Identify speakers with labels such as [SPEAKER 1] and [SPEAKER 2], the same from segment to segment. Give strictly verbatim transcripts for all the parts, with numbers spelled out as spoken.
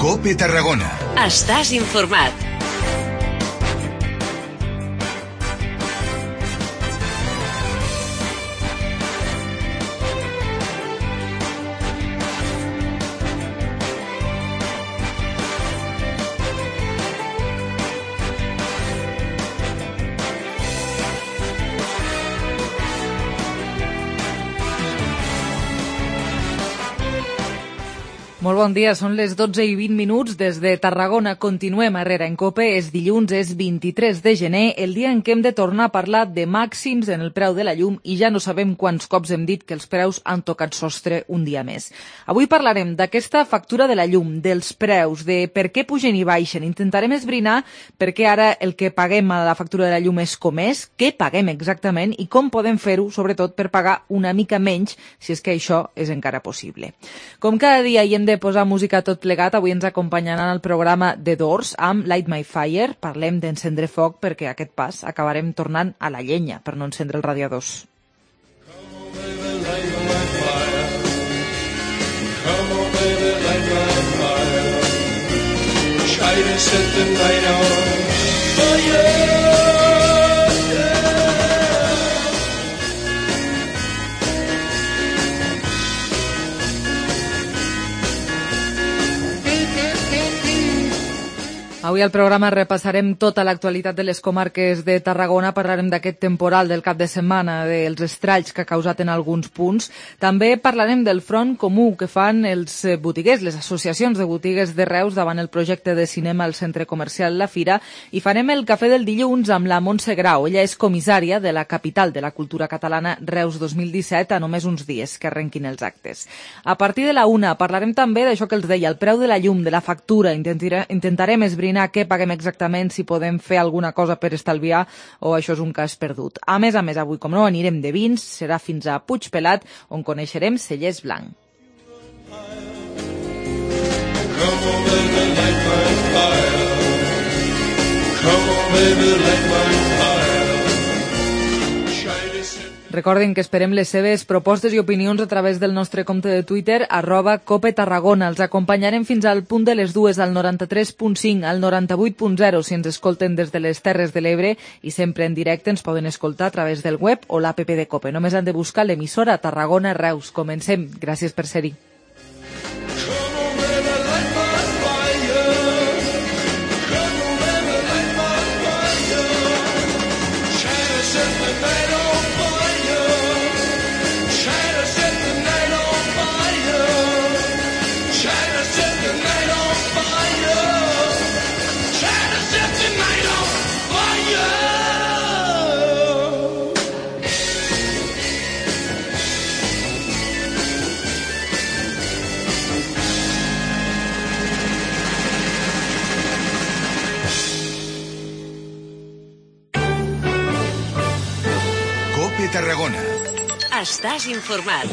[SPEAKER 1] COPE Tarragona.
[SPEAKER 2] Estàs informat.
[SPEAKER 3] Molt bon dia, són les dotze i vint minuts. Des de Tarragona continuem a Herrera en COPE. És dilluns, és vint-i-tres de gener, el dia en què hem de tornar a parlar de màxims en el preu de la llum i ja no sabem quants cops hem dit que els preus han tocat sostre un dia més. Avui parlarem d'aquesta factura de la llum, dels preus, de per què pugen i baixen. Intentarem esbrinar per què ara el que paguem a la factura de la llum és com és, què paguem exactament i com podem fer-ho, sobretot per pagar una mica menys, si és que això és encara possible. Com cada dia hi hem de posar música tot plegat, avui ens acompanyaran al programa The Doors amb Light My Fire. Parlem d'encendre foc perquè aquest pas acabarem tornant a la llenya per no encendre els radiadors. Avui al programa repassarem tota l'actualitat de les comarques de Tarragona, parlarem d'aquest temporal del cap de setmana, dels estralls que ha causat en alguns punts. També parlarem del front comú que fan els botiguers, les associacions de botigues de Reus davant el projecte de cinema al centre comercial La Fira, i farem el cafè del dilluns amb la Montse Grau. Ella és comissària de la capital de la cultura catalana Reus dos mil disset, a només uns dies que arrenquin els actes. A partir de la una parlarem també d'això que els deia, el preu de la llum, de la factura. Intentarem esbrinar què paguem exactament, si podem fer alguna cosa per estalviar o això és un cas perdut. A més a més, avui, com no, anirem de vins, serà fins a Puigpelat, on coneixerem Cellers Blanc. Come on, baby, light my fire. Come on, baby, light my fire. Recordin que esperem les seves propostes i opinions a través del nostre compte de Twitter, arroba Cope Tarragona. Els acompanyarem fins al punt de les dues, al noranta-tres punt cinc, al noranta-vuit punt zero, si ens escolten des de les Terres de l'Ebre, i sempre en directe ens poden escoltar a través del web o l'app de Cope. Només han de buscar l'emissora Tarragona Reus. Comencem. Gràcies per ser-hi.
[SPEAKER 1] Tarragona.
[SPEAKER 2] Estàs informat.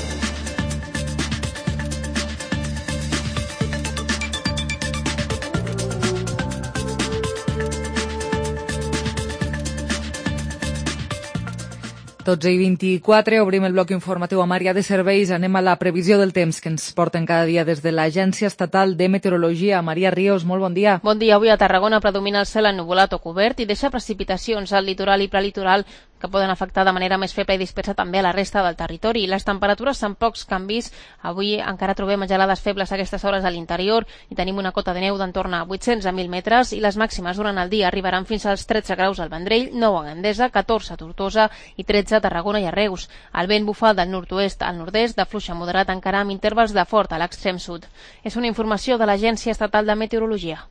[SPEAKER 3] dotze i vint-i-quatre, obrim el bloc informatiu amb àrea de serveis. Anem a la previsió del temps que ens porten cada dia des de l'Agència Estatal de Meteorologia. Maria Ríos, molt bon dia.
[SPEAKER 4] Bon dia. Avui a Tarragona predomina el cel ennuvolat o cobert i deixa precipitacions al litoral i prelitoral que poden afectar de manera més feble i dispersa també a la resta del territori. Les temperatures són pocs canvis. Avui encara trobem gelades febles a aquestes hores a l'interior i tenim una cota de neu d'entorn a vuit-cents a mil metres i les màximes durant el dia arribaran fins als tretze graus al Vendrell, nou a Gandesa, catorze a Tortosa i tretze a Tarragona i a Reus. El vent bufa del nord-oest al nord-est, de fluix a moderat encara amb intervals de fort a l'extrem sud. És una informació de l'Agència Estatal de Meteorologia.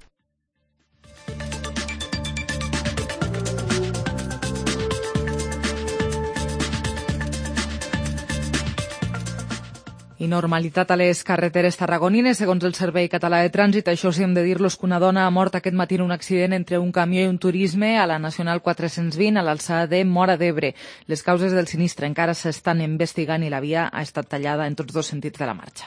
[SPEAKER 3] I normalitat a les carreteres tarragonines, segons el Servei Català de Trànsit. Això sí, hem de dir-los que una dona ha mort aquest matí en un accident entre un camió i un turisme a la Nacional quatre-cents vint, a l'alçada de Móra d'Ebre. Les causes del sinistre encara s'estan investigant i la via ha estat tallada en tots dos sentits de la marxa.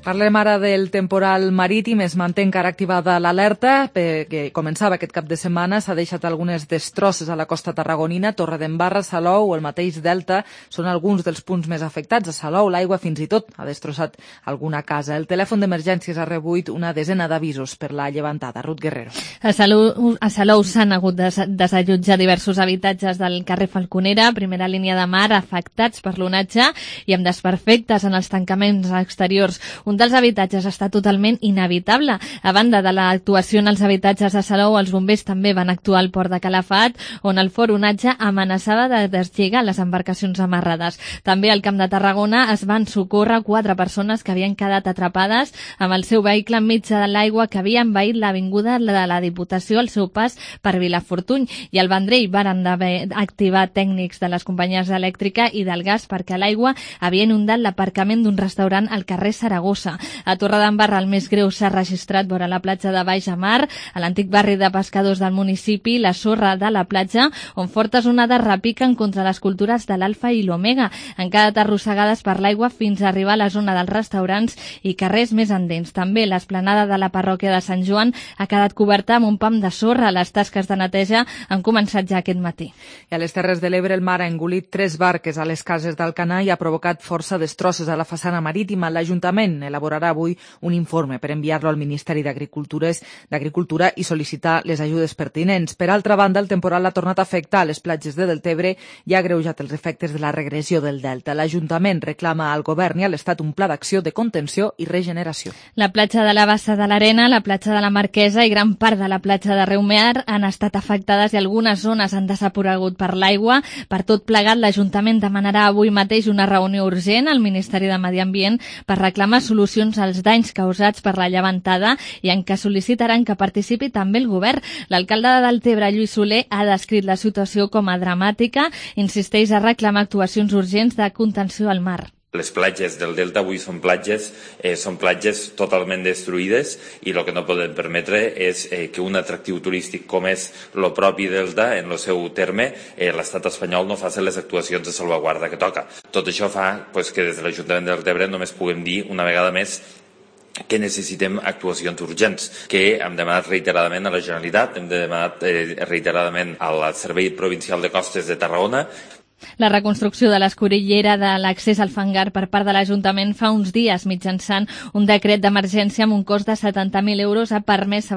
[SPEAKER 3] Parlem ara del temporal marítim. Es manté encara activada l'alerta que començava aquest cap de setmana. S'ha deixat algunes destrosses a la costa tarragonina. Torredembarra, Salou o el mateix Delta són alguns dels punts més afectats. A Salou l'aigua fins i tot ha destrossat alguna casa. El telèfon d'emergències ha rebut una desena d'avisos per la llevantada. Ruth Guerrero.
[SPEAKER 4] A Salou, a Salou s'han hagut de desallotjar diversos habitatges del carrer Falconera, primera línia de mar, afectats per l'onatge i amb desperfectes en els tancaments exteriors. Un dels habitatges està totalment inhabitable. A banda de l'actuació en els habitatges de Salou, els bombers també van actuar al port de Calafat, on el fort onatge amenaçava de deslligar les embarcacions amarrades. També al Camp de Tarragona es van socórrer quatre persones que havien quedat atrapades amb el seu vehicle enmig de l'aigua que havia envaït l'avinguda de la Diputació al seu pas per Vilafortuny. I al Vendrell varen d'haver activat tècnics de les companyies elèctrica i del gas perquè l'aigua havia inundat l'aparcament d'un restaurant al carrer Saragossa. A Torredembarra el més greu s'ha registrat vora la platja de Baix a Mar, a l'antic barri de pescadors del municipi, la sorra de la platja, on fortes onades repiquen contra les cultures de l'Alfa i l'Omega. Han quedat arrossegades per l'aigua fins a arribar a la zona dels restaurants i carrers més endins. També l'esplanada de la parròquia de Sant Joan ha quedat coberta amb un pam de sorra. Les tasques de neteja han començat ja aquest matí.
[SPEAKER 3] I a les Terres de l'Ebre el mar ha engolit tres barques a les cases d'Alcanar i ha provocat força destrosses a la façana marítima. L'Ajuntament elaborarà avui un informe per enviar-lo al Ministeri d'Agricultura i sol·licitar les ajudes pertinents. Per altra banda, el temporal ha tornat a afectar les platges de Deltebre i ha agreujat els efectes de la regressió del delta. L'Ajuntament reclama al Govern i a l'Estat un pla d'acció de contenció i regeneració.
[SPEAKER 4] La platja de la Bassa de l'Arena, la platja de la Marquesa i gran part de la platja de Reumear han estat afectades i algunes zones han desaparegut per l'aigua. Per tot plegat, l'Ajuntament demanarà avui mateix una reunió urgent al Ministeri de Medi Ambient per reclamar solucions als danys causats per la llevantada i en què sol·licitaran que participi també el govern. L'alcalde de Deltebre, Lluís Soler, ha descrit la situació com a dramàtica, insisteix a reclamar actuacions urgents de contenció al mar.
[SPEAKER 5] Les platges del Delta avui són platges, eh, són platges totalment destruïdes i el que no podem permetre és eh, que un atractiu turístic com és el propi Delta, en el seu terme, eh, l'estat espanyol no faci les actuacions de salvaguarda que toca. Tot això fa pues, que des de l'Ajuntament de Deltebre només puguem dir una vegada més que necessitem actuacions urgents, que hem demanat reiteradament a la Generalitat, hem demanat eh, reiteradament al Servei Provincial de Costes de Tarragona.
[SPEAKER 4] La reconstrucció de l'escorillera de l'accés al fangar per part de l'Ajuntament fa uns dies mitjançant un decret d'emergència amb un cost de setanta mil euros ha permès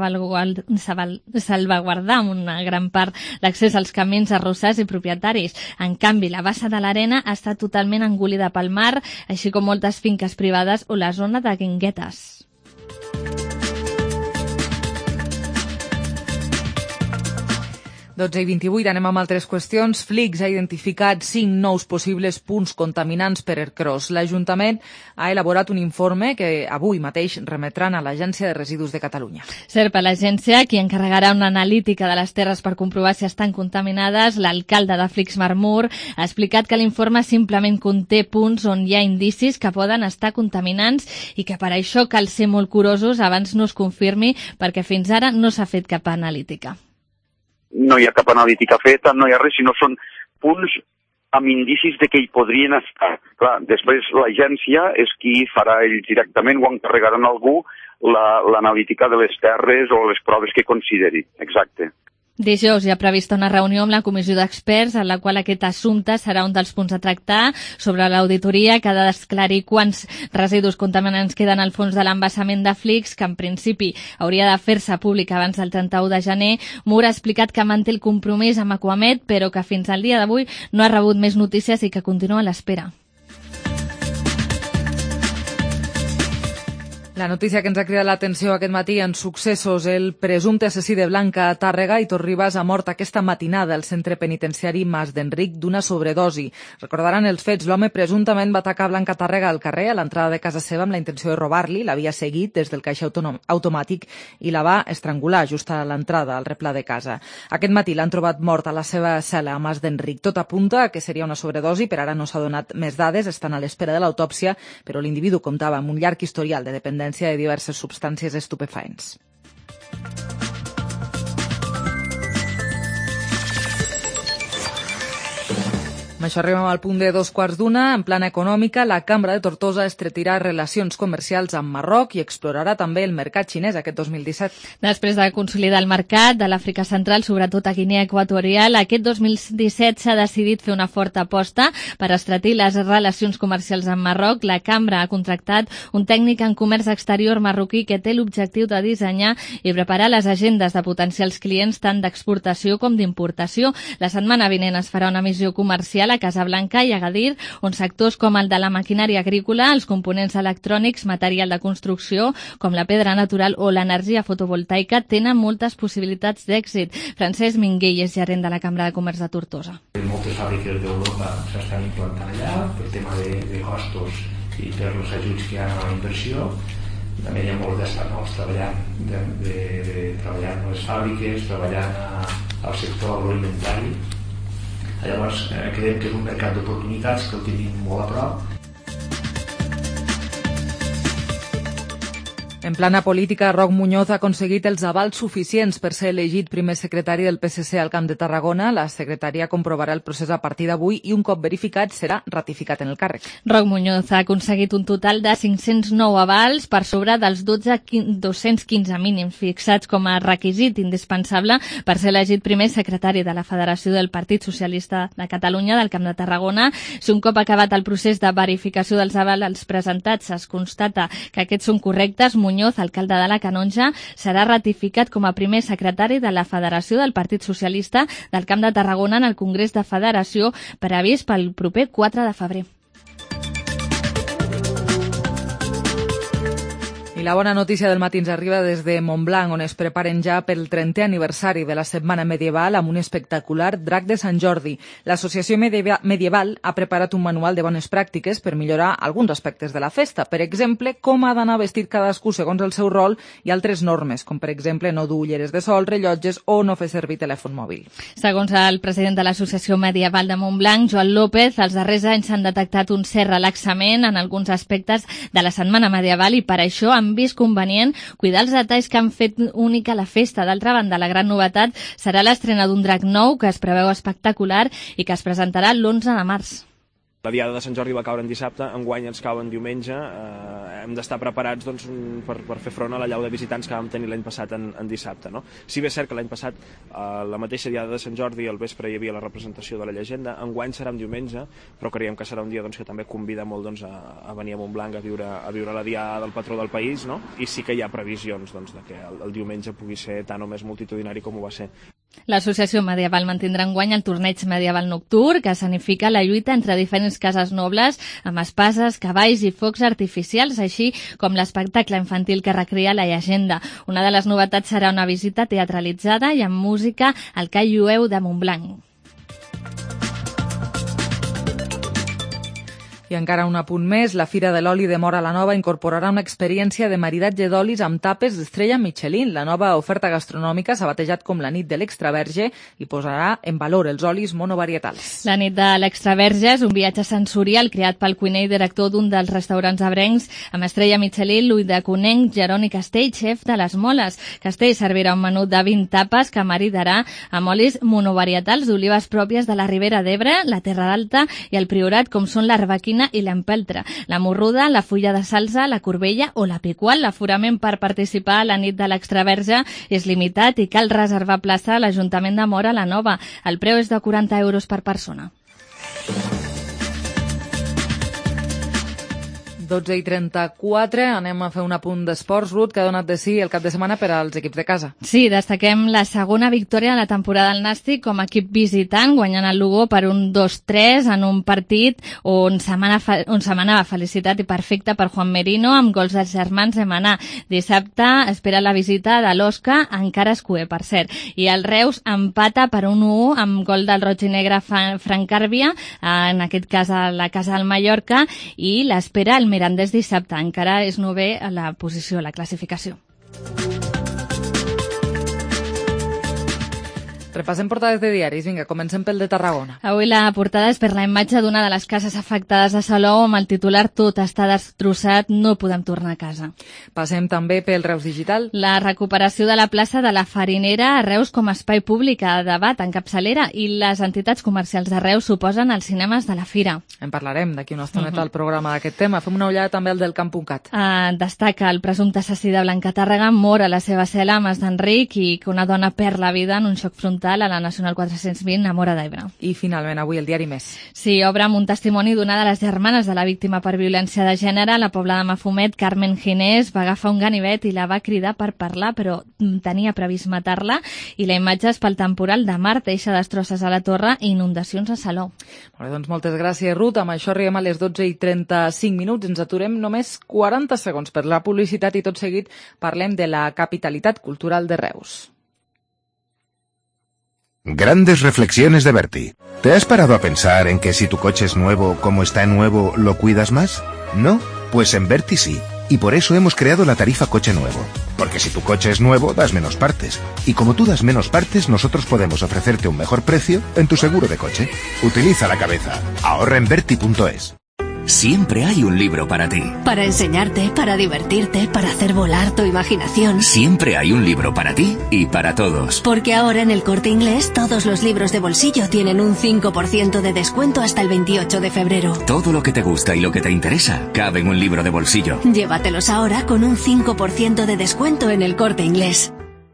[SPEAKER 4] salvaguardar amb una gran part l'accés als camins arrossars i propietaris. En canvi, la Bassa de l'Arena ha estat totalment engolida pel mar, així com moltes finques privades o la zona de Guinguetes.
[SPEAKER 3] dotze i vint-i-vuit, anem amb altres qüestions. Flix ha identificat cinc nous possibles punts contaminants per Ercros. L'Ajuntament ha elaborat un informe que avui mateix remetran a l'Agència de Residus de Catalunya.
[SPEAKER 4] Serpa, l'agència, qui encarregarà una analítica de les terres per comprovar si estan contaminades. L'alcalde de Flix, Marmur, ha explicat que l'informe simplement conté punts on hi ha indicis que poden estar contaminants i que per això cal ser molt curosos abans no es confirmi, perquè fins ara no s'ha fet cap analítica.
[SPEAKER 6] No hi ha cap analítica feta, no hi ha res, sinó són punts amb indicis de que hi podrien estar. Clar, després l'agència és qui farà ells directament o encarregaran a algú l'analítica de les terres o les proves que consideri. Exacte.
[SPEAKER 4] Dijous hi ha prevista una reunió amb la comissió d'experts en la qual aquest assumpte serà un dels punts a tractar. Sobre l'auditoria que ha d'esclarir quants residus contaminants queden al fons de l'embassament de Flix, que en principi hauria de fer-se públic abans del trenta-u de gener. Mur ha explicat que manté el compromís amb Aquamet, però que fins al dia d'avui no ha rebut més notícies i que continua a l'espera.
[SPEAKER 3] La notícia que ens ha cridat l'atenció aquest matí en successos, el presumpte assassí de Blanca a Tàrrega, Hitor Ribas, ha mort aquesta matinada al centre penitenciari Mas d'Enric d'una sobredosi. Recordaran els fets, l'home presumptament va atacar Blanca a Tàrrega al carrer a l'entrada de casa seva amb la intenció de robar-li, l'havia seguit des del caixer automàtic i la va estrangular just a l'entrada al replà de casa. Aquest matí l'han trobat mort a la seva cel·la a Mas d'Enric. Tot apunta que seria una sobredosi, per ara no s'ha donat més dades, estan a l'espera de l'autòpsia, però l'individu comptava amb un llarg historial de dependència de diverses substàncies estupefaents. Amb això arribem al punt de dos quarts d'una. En plana econòmica, la Cambra de Tortosa estretirà relacions comercials amb Marroc i explorarà també el mercat xinès aquest dos mil disset.
[SPEAKER 7] Després de consolidar el mercat de l'Àfrica Central, sobretot a Guinea Equatorial, aquest dos mil disset s'ha decidit fer una forta aposta per estretir les relacions comercials amb Marroc. La Cambra ha contractat un tècnic en comerç exterior marroquí que té l'objectiu de dissenyar i preparar les agendes de potencials clients tant d'exportació com d'importació. La setmana vinent es farà una missió comercial a Casablanca i Agadir, on sectors com el de la maquinària agrícola, els components electrònics, material de construcció, com la pedra natural o l'energia fotovoltaica, tenen moltes possibilitats d'èxit. Francesc Minguell és gerent de la Cambra de Comerç de Tortosa.
[SPEAKER 8] Moltes fàbriques d'Europa s'estan implantant allà per tema de, de costos i per els ajuts que hi ha a la inversió. També hi ha molts d'espanyols treballant, de, de, de, treballant a les fàbriques, treballant a, al sector agroalimentari. Llavors, eh, creiem que és un mercat d'oportunitats que el tenim molt a prop.
[SPEAKER 3] En plana política, Roc Muñoz ha aconseguit els avals suficients per ser elegit primer secretari del P S C al Camp de Tarragona. La secretaria comprovarà el procés a partir d'avui i un cop verificat serà ratificat en el càrrec.
[SPEAKER 7] Roc Muñoz ha aconseguit un total de cinc-cents nou avals per sobre dels dotze mil dos-cents quinze mínims fixats com a requisit indispensable per ser elegit primer secretari de la Federació del Partit Socialista de Catalunya del Camp de Tarragona. Si un cop acabat el procés de verificació dels avals presentats es constata que aquests són correctes, Muñoz, alcalde de la Canonja, serà ratificat com a primer secretari de la Federació del Partit Socialista del Camp de Tarragona en el Congrés de Federació previst pel proper quatre de febrer.
[SPEAKER 3] I la bona notícia del matí ens arriba des de Montblanc, on es preparen ja pel trentè aniversari de la Setmana Medieval amb un espectacular drac de Sant Jordi. L'Associació Medieval ha preparat un manual de bones pràctiques per millorar alguns aspectes de la festa. Per exemple, com ha d'anar vestit cadascú segons el seu rol i altres normes, com per exemple no dur ulleres de sol, rellotges o no fer servir telèfon mòbil.
[SPEAKER 7] Segons el president de l'Associació Medieval de Montblanc, Joan López, els darrers anys s'han detectat un cert relaxament en alguns aspectes de la Setmana Medieval i per això han vist convenient cuidar els detalls que han fet única la festa. D'altra banda, la gran novetat serà l'estrena d'un drac nou que es preveu espectacular i que es presentarà l'onze de març.
[SPEAKER 9] La diada de Sant Jordi va caure en dissabte, enguany ens cau en diumenge. Eh, hem d'estar preparats doncs, per, per fer front a la llau de visitants que vam tenir l'any passat en, en dissabte. No? Si bé és cert que l'any passat, eh, la mateixa diada de Sant Jordi, al vespre hi havia la representació de la llegenda, enguany serà en diumenge, però creiem que serà un dia doncs, que també convida molt doncs, a, a venir a Montblanc a viure, a viure la diada del patró del país, no? I sí que hi ha previsions doncs, de que el, el diumenge pugui ser tant o més multitudinari com ho va ser.
[SPEAKER 7] L'Associació Medieval mantindrà enguany el torneig medieval nocturn, que escenifica la lluita entre diferents cases nobles amb espases, cavalls i focs artificials, així com l'espectacle infantil que recrea la llegenda. Una de les novetats serà una visita teatralitzada i amb música al Call Jueu de Montblanc.
[SPEAKER 3] I encara un apunt més, la Fira de l'Oli de Móra la Nova incorporarà una experiència de maridatge d'olis amb tapes d'estrella Michelin. La nova oferta gastronòmica s'ha batejat com la nit de l'extraverge i posarà en valor els olis monovarietals.
[SPEAKER 7] La nit de l'extraverge és un viatge sensorial creat pel cuiner i director d'un dels restaurants abrencs amb estrella Michelin, l'ull de conenc, Jeroni Castell, xef de les Moles. Castell servirà un menú de vint tapes que maridarà amb olis monovarietals d'olives pròpies de la Ribera d'Ebre, la Terra d'Alta i el Priorat, com són l'arbequina i l'empeltre, la morruda, la fulla de salsa, la corbella o la piqual. L'aforament per participar a la nit de l'extraverge és limitat i cal reservar plaça a l'Ajuntament de Móra la Nova. El preu és de quaranta euros per persona.
[SPEAKER 3] dotze i trenta-quatre, anem a fer un apunt d'esports, Ruth, que ha donat de sí el cap de setmana per als equips de casa.
[SPEAKER 7] Sí, destaquem la segona victòria de la temporada del Nàstic com a equip visitant, guanyant el Lugo per un dos tres en un partit on setmanava, on setmanava felicitat i perfecta per Juan Merino amb gols dels germans de Manà. Dissabte espera la visita de l'Osca, encara es cué, per cert. I el Reus empata per un u u amb gol del roig i negre Frank Càrbia, en aquest cas a la casa del Mallorca, i l'espera el Mirandés dissabte. Encara és novè a la posició, a la classificació.
[SPEAKER 3] Repassem portades de diaris. Vinga, comencem pel de Tarragona.
[SPEAKER 7] Avui la portada és per la imatge d'una de les cases afectades a Salou amb el titular "Tot està destrossat, no podem tornar a casa".
[SPEAKER 3] Passem també pel Reus Digital.
[SPEAKER 7] La recuperació de la plaça de la Farinera a Reus com a espai públic a debat en capçalera i les entitats comercials de Reus suposen els cinemes de la Fira.
[SPEAKER 3] En parlarem d'aquí una estoneta al programa d'aquest tema. Fem una ullada també al del Camp.cat.
[SPEAKER 7] Uh, destaca el presumpte assassí de Blanca Tàrrega mor a la seva cel·la a Mas d'Enric i que una dona perd la vida en un xoc frontal a la Nacional quatre-cents vint a Móra d'Ebre.
[SPEAKER 3] I finalment avui el diari Més.
[SPEAKER 7] Sí, obre amb un testimoni d'una de les germanes de la víctima per violència de gènere, la pobla de Mafumet, Carmen Ginés, va agafar un ganivet i la va cridar per parlar, però tenia previst matar-la, i la imatge és pel temporal de mar, deixa destrosses a la torre i inundacions a Salou.
[SPEAKER 3] Molt bé, doncs moltes gràcies, Ruth. Amb això arribem a les dotze i trenta-cinc minuts. Ens aturem només quaranta segons per la publicitat i tot seguit parlem de la capitalitat cultural de Reus.
[SPEAKER 1] Grandes reflexiones de Berti. ¿Te has parado a pensar en que si tu coche es nuevo, como está nuevo, lo cuidas más? ¿No? Pues en Berti sí. Y por eso hemos creado la tarifa coche nuevo. Porque si tu coche es nuevo, das menos partes. Y como tú das menos partes, nosotros podemos ofrecerte un mejor precio en tu seguro de coche. Utiliza la cabeza. Ahorra en Berti punto es.
[SPEAKER 10] Siempre hay un libro para ti.
[SPEAKER 2] Para enseñarte, para divertirte, para hacer volar tu imaginación.
[SPEAKER 10] Siempre hay un libro para ti y para todos.
[SPEAKER 2] Porque ahora en el Corte Inglés todos los libros de bolsillo tienen un cinco por ciento de descuento hasta el veintiocho de febrero.
[SPEAKER 10] Todo lo que te gusta y lo que te interesa cabe en un libro de bolsillo.
[SPEAKER 2] Llévatelos ahora con un cinco por ciento de descuento en el Corte Inglés.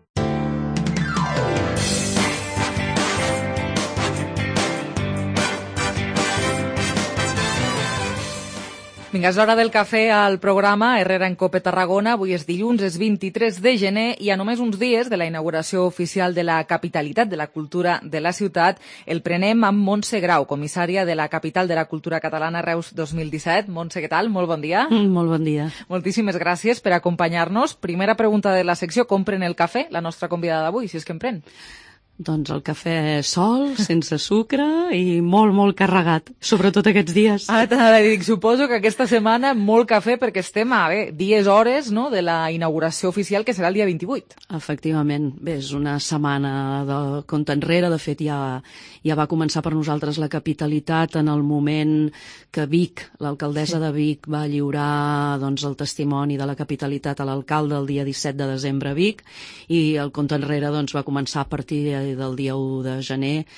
[SPEAKER 3] Vinga, és l'hora del cafè al programa Herrera en Cope Tarragona. Avui és dilluns, és vint-i-tres de gener i a només uns dies de la inauguració oficial de la capitalitat de la cultura de la ciutat el prenem amb Montse Grau, comissària de la capital de la cultura catalana Reus dos mil disset. Montse, què tal? Molt bon dia.
[SPEAKER 11] Mm, molt bon dia.
[SPEAKER 3] Moltíssimes gràcies per acompanyar-nos. Primera pregunta de la secció, com pren el cafè la nostra convidada d'avui, si és que en pren?
[SPEAKER 11] Doncs el cafè sol, sense sucre i molt, molt carregat, sobretot aquests dies.
[SPEAKER 3] Ara t'anava a dir, suposo que aquesta setmana molt cafè perquè estem a bé, dies, hores, no?, de la inauguració oficial, que serà el dia vint-i-vuit.
[SPEAKER 11] Efectivament. Bé, és una setmana de compte enrere. De fet, ja, ja va començar per nosaltres la capitalitat en el moment que Vic, l'alcaldessa sí. de Vic, va lliurar doncs, el testimoni de la capitalitat a l'alcalde el dia disset de desembre a Vic, i el compte enrere doncs, va començar a partir del dia u de gener,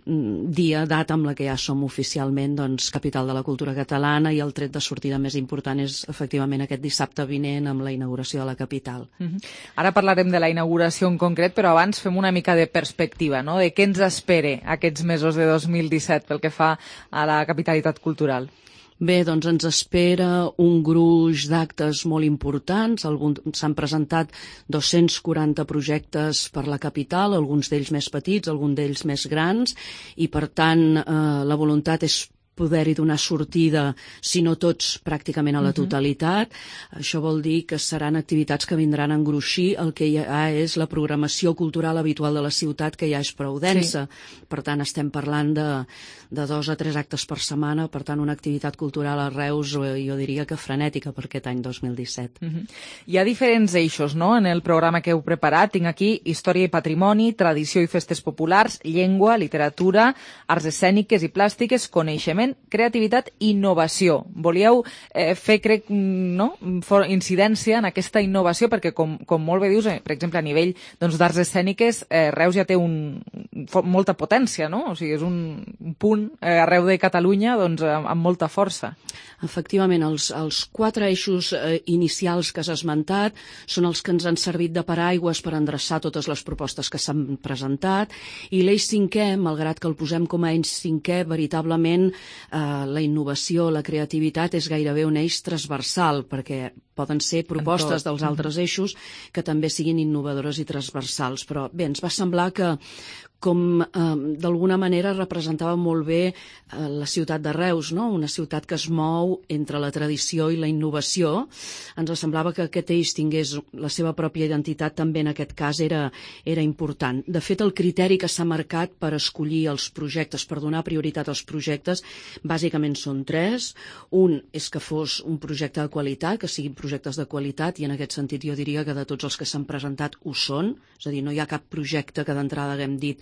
[SPEAKER 11] dia, data amb la que ja som oficialment doncs, capital de la cultura catalana, i el tret de sortida més important és efectivament aquest dissabte vinent amb la inauguració de la capital.
[SPEAKER 3] Uh-huh. Ara parlarem de la inauguració en concret, però abans fem una mica de perspectiva, no?, de què ens espere aquests mesos de dos mil disset pel que fa a la capitalitat cultural.
[SPEAKER 11] Bé, doncs ens espera un gruix d'actes molt importants. S'han presentat dos-cents quaranta projectes per la capital, alguns d'ells més petits, alguns d'ells més grans, i per tant eh, la voluntat és poder-hi donar sortida, si no tots, pràcticament a la totalitat. Uh-huh. Això vol dir que seran activitats que vindran a engruixir el que ja és la programació cultural habitual de la ciutat, que ja és prou densa. Sí. Per tant, estem parlant de, de dos a tres actes per setmana, per tant, una activitat cultural a Reus, jo diria que frenètica per aquest any dos mil disset.
[SPEAKER 3] Uh-huh. Hi ha diferents eixos, no?, en el programa que heu preparat. Tinc aquí història i patrimoni, tradició i festes populars, llengua, literatura, arts escèniques i plàstiques, coneixement, creativitat i innovació. Volíeu eh, fer, crec, no? For incidència en aquesta innovació, perquè, com, com molt bé dius, eh, per exemple, a nivell doncs, d'arts escèniques, eh, Reus ja té un, for, molta potència, no? O sigui, és un, un punt eh, arreu de Catalunya doncs, amb, amb molta força.
[SPEAKER 11] Efectivament, els, els quatre eixos eh, inicials que has esmentat són els que ens han servit de paraigües per endreçar totes les propostes que s'han presentat, i l'eix cinquè, malgrat que el posem com a eix cinquè, veritablement eh, la innovació, la creativitat és gairebé un eix transversal, perquè poden ser propostes dels altres eixos que també siguin innovadores i transversals. Però bé, ens va semblar que com eh, d'alguna manera representava molt bé eh, la ciutat de Reus, no? Una ciutat que es mou entre la tradició i la innovació. Ens semblava que aquest eix tingués la seva pròpia identitat, també en aquest cas era, era important. De fet, el criteri que s'ha marcat per escollir els projectes, per donar prioritat als projectes, bàsicament són tres. Un és que fos un projecte de qualitat, que siguin projectes de qualitat, i en aquest sentit jo diria que de tots els que s'han presentat ho són, és a dir, no hi ha cap projecte que d'entrada haguem dit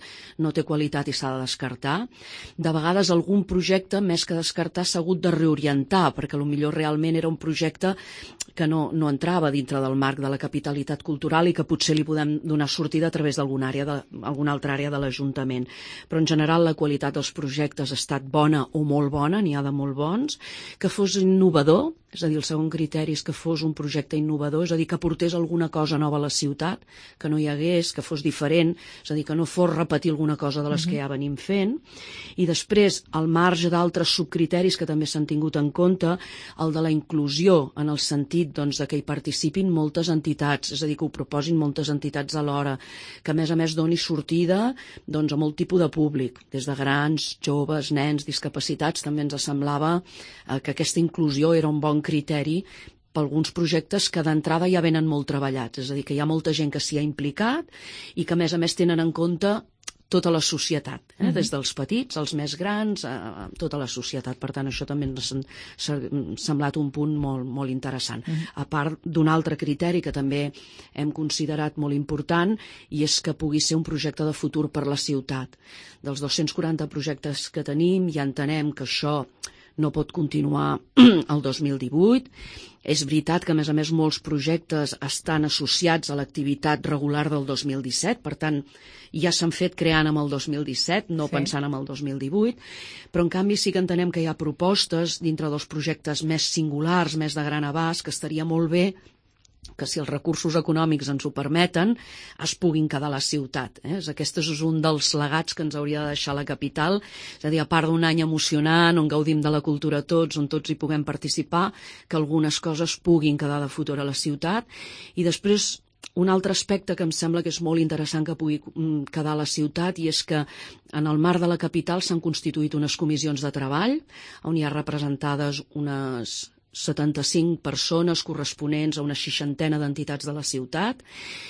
[SPEAKER 11] no té qualitat i s'ha de descartar. De vegades algun projecte, més que descartar, s'ha hagut de reorientar, perquè potser realment era un projecte que no, no entrava dintre del marc de la capitalitat cultural i que potser li podem donar sortida a través d'alguna àrea de, alguna altra àrea de l'Ajuntament. Però en general la qualitat dels projectes ha estat bona o molt bona, n'hi ha de molt bons, que fos innovador, és a dir, el segon criteri és que fos un projecte innovador, és a dir, que aportés alguna cosa nova a la ciutat, que no hi hagués, que fos diferent, és a dir, que no fos repetir alguna cosa de les uh-huh. que ja venim fent. I després, al marge d'altres subcriteris que també s'han tingut en compte, el de la inclusió, en el sentit doncs, de que hi participin moltes entitats, és a dir, que ho proposin moltes entitats alhora, que a més a més doni sortida doncs, a molt tipus de públic, des de grans, joves, nens, discapacitats. També ens semblava eh, que aquesta inclusió era un bon criteri per alguns projectes que d'entrada ja venen molt treballats, és a dir, que hi ha molta gent que s'hi ha implicat i que a més a més tenen en compte tota la societat, eh? uh-huh. des dels petits, els més grans, eh, tota la societat. Per tant, això també ens ha semblat un punt molt, molt interessant. Uh-huh. A part d'un altre criteri que també hem considerat molt important, i és que pugui ser un projecte de futur per la ciutat. Dels dos-cents quaranta projectes que tenim, ja entenem que això no pot continuar el dos mil divuit. És veritat que, a més a més, molts projectes estan associats a l'activitat regular del dos mil disset, per tant, ja s'han fet creant amb el dos mil disset, no sí. pensant en el dos mil divuit, però en canvi sí que entenem que hi ha propostes dintre dels projectes més singulars, més de gran abast, que estaria molt bé que si els recursos econòmics ens ho permeten, es puguin quedar a la ciutat. Eh? Aquest és un dels legats que ens hauria de deixar la capital, és a dir, a part d'un any emocionant, on gaudim de la cultura tots, on tots hi puguem participar, que algunes coses puguin quedar de futur a la ciutat. I després, un altre aspecte que em sembla que és molt interessant que pugui quedar a la ciutat, i és que en el marc de la capital s'han constituït unes comissions de treball, on hi ha representades unes setanta-cinc persones corresponents a una seixantena d'entitats de la ciutat.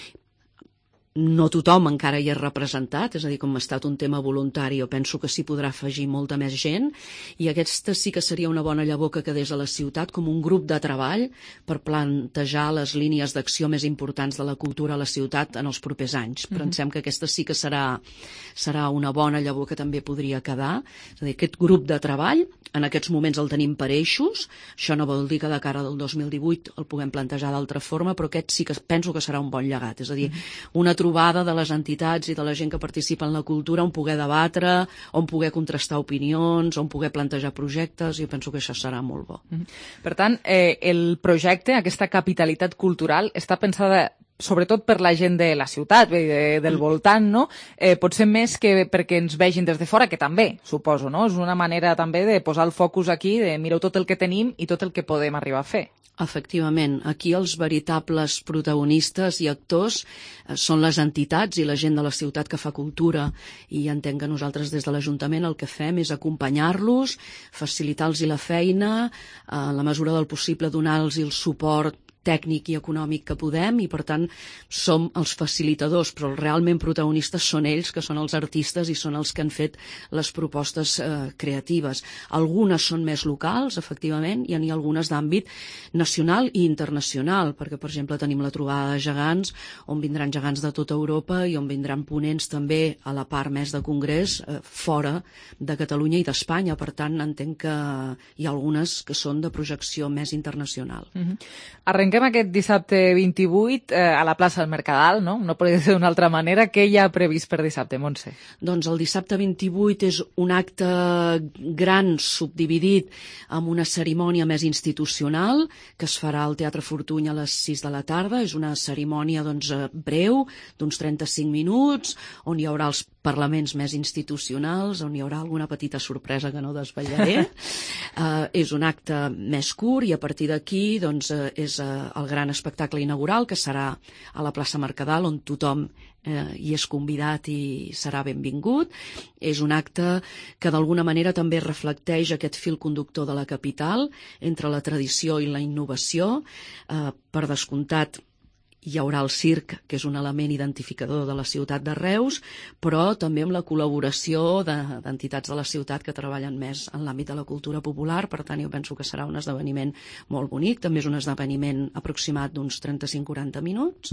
[SPEAKER 11] No tothom encara hi és representat, és a dir, com ha estat un tema voluntari, jo penso que s'hi podrà afegir molta més gent, i aquesta sí que seria una bona llavor que quedés a la ciutat com un grup de treball per plantejar les línies d'acció més importants de la cultura a la ciutat en els propers anys. Mm-hmm. Pensem que aquesta sí que serà, serà una bona llavor que també podria quedar. És a dir, aquest grup de treball, en aquests moments el tenim per eixos, això no vol dir que de cara del dos mil divuit el puguem plantejar d'altra forma, però aquest sí que penso que serà un bon llegat, és a dir, una trobada de les entitats i de la gent que participa en la cultura on poder debatre, on poder contrastar opinions, on poder plantejar projectes, i jo penso que això serà molt bo.
[SPEAKER 3] Per tant, eh, el projecte, aquesta capitalitat cultural, està pensada sobretot per la gent de la ciutat, de, del voltant, no? Eh, potser més que perquè ens vegin des de fora, que també, suposo, no? És una manera també de posar el focus aquí, de mireu tot el que tenim i tot el que podem arribar a fer.
[SPEAKER 11] Efectivament, aquí els veritables protagonistes i actors són les entitats i la gent de la ciutat que fa cultura, i entenc que nosaltres des de l'Ajuntament el que fem és acompanyar-los, facilitar-los la feina, en la mesura del possible donar-los el suport tècnic i econòmic que podem, i per tant som els facilitadors, però realment protagonistes són ells, que són els artistes i són els que han fet les propostes eh, creatives. Algunes són més locals, efectivament, i n'hi ha algunes d'àmbit nacional i internacional, perquè per exemple tenim la trobada de gegants, on vindran gegants de tota Europa i on vindran ponents també a la part més de congrés eh, fora de Catalunya i d'Espanya. Per tant, entenc que hi ha algunes que són de projecció més internacional.
[SPEAKER 3] Mm-hmm. Arrenquem aquest dissabte vint-i-vuit eh, a la plaça del Mercadal, no? No podria ser d'una altra manera. Què hi ha previst per dissabte, Montse?
[SPEAKER 11] Doncs el dissabte vint-i-vuit és un acte gran subdividit amb una cerimònia més institucional que es farà al Teatre Fortuny a les sis de la tarda. És una cerimònia doncs, breu, d'uns trenta-cinc minuts, on hi haurà els parlaments més institucionals, on hi haurà alguna petita sorpresa que no desvetllaré. uh, és un acte més curt, i a partir d'aquí doncs, uh, és uh, el gran espectacle inaugural, que serà a la plaça Mercadal, on tothom eh, hi és convidat i serà benvingut. És un acte que d'alguna manera també reflecteix aquest fil conductor de la capital entre la tradició i la innovació. Eh, per descomptat, hi haurà el circ, que és un element identificador de la ciutat de Reus, però també amb la col·laboració d'entitats de la ciutat que treballen més en l'àmbit de la cultura popular. Per tant, jo penso que serà un esdeveniment molt bonic. També és un esdeveniment aproximat d'uns trenta-cinc a quaranta minuts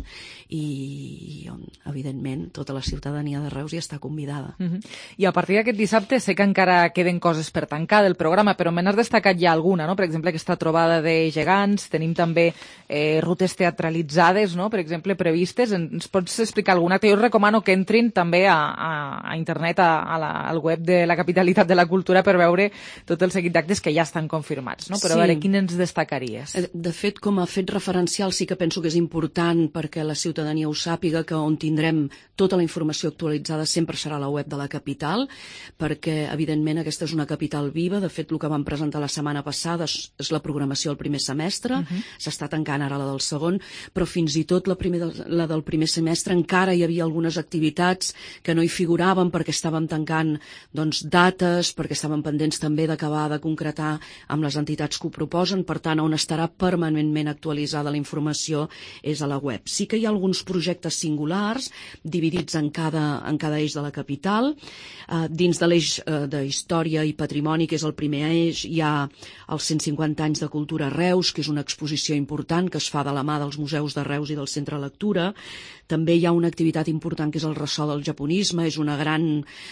[SPEAKER 11] i on, evidentment, tota la ciutadania de Reus hi està convidada.
[SPEAKER 3] Uh-huh. I a partir d'aquest dissabte sé que encara queden coses per tancar del programa, però me n'has destacat ja alguna, no? Per exemple, aquesta trobada de gegants, tenim també eh, rutes teatralitzades, no? Per exemple, previstes. Ens pots explicar alguna? Jo us recomano que entrin també a, a, a internet, a, a la, al web de la Capitalitat de la Cultura per veure tot el seguit d'actes que ja estan confirmats, no? Però sí. A veure, quin ens destacaries?
[SPEAKER 11] De fet, com a fet referencial, sí que penso que és important perquè la ciutadania ho sàpiga, que on tindrem tota la informació actualitzada sempre serà a la web de la capital, perquè, evidentment, aquesta és una capital viva. De fet, el que vam presentar la setmana passada és, és la programació del primer semestre, uh-huh. S'està tancant ara la del segon, però fins i tot la, primer, la del primer semestre encara hi havia algunes activitats que no hi figuraven perquè estàvem tancant doncs, dates, perquè estàvem pendents també d'acabar de concretar amb les entitats que ho proposen. Per tant, on estarà permanentment actualitzada la informació és a la web. Sí que hi ha alguns projectes singulars dividits en cada, en cada eix de la capital. Uh, dins de l'eix uh, de Història i Patrimoni, que és el primer eix, hi ha els cent cinquanta anys de Cultura a Reus, que és una exposició important que es fa de la mà dels museus de Reus i del Centre Lectura. També hi ha una activitat important que és el ressò del japonisme, és una gran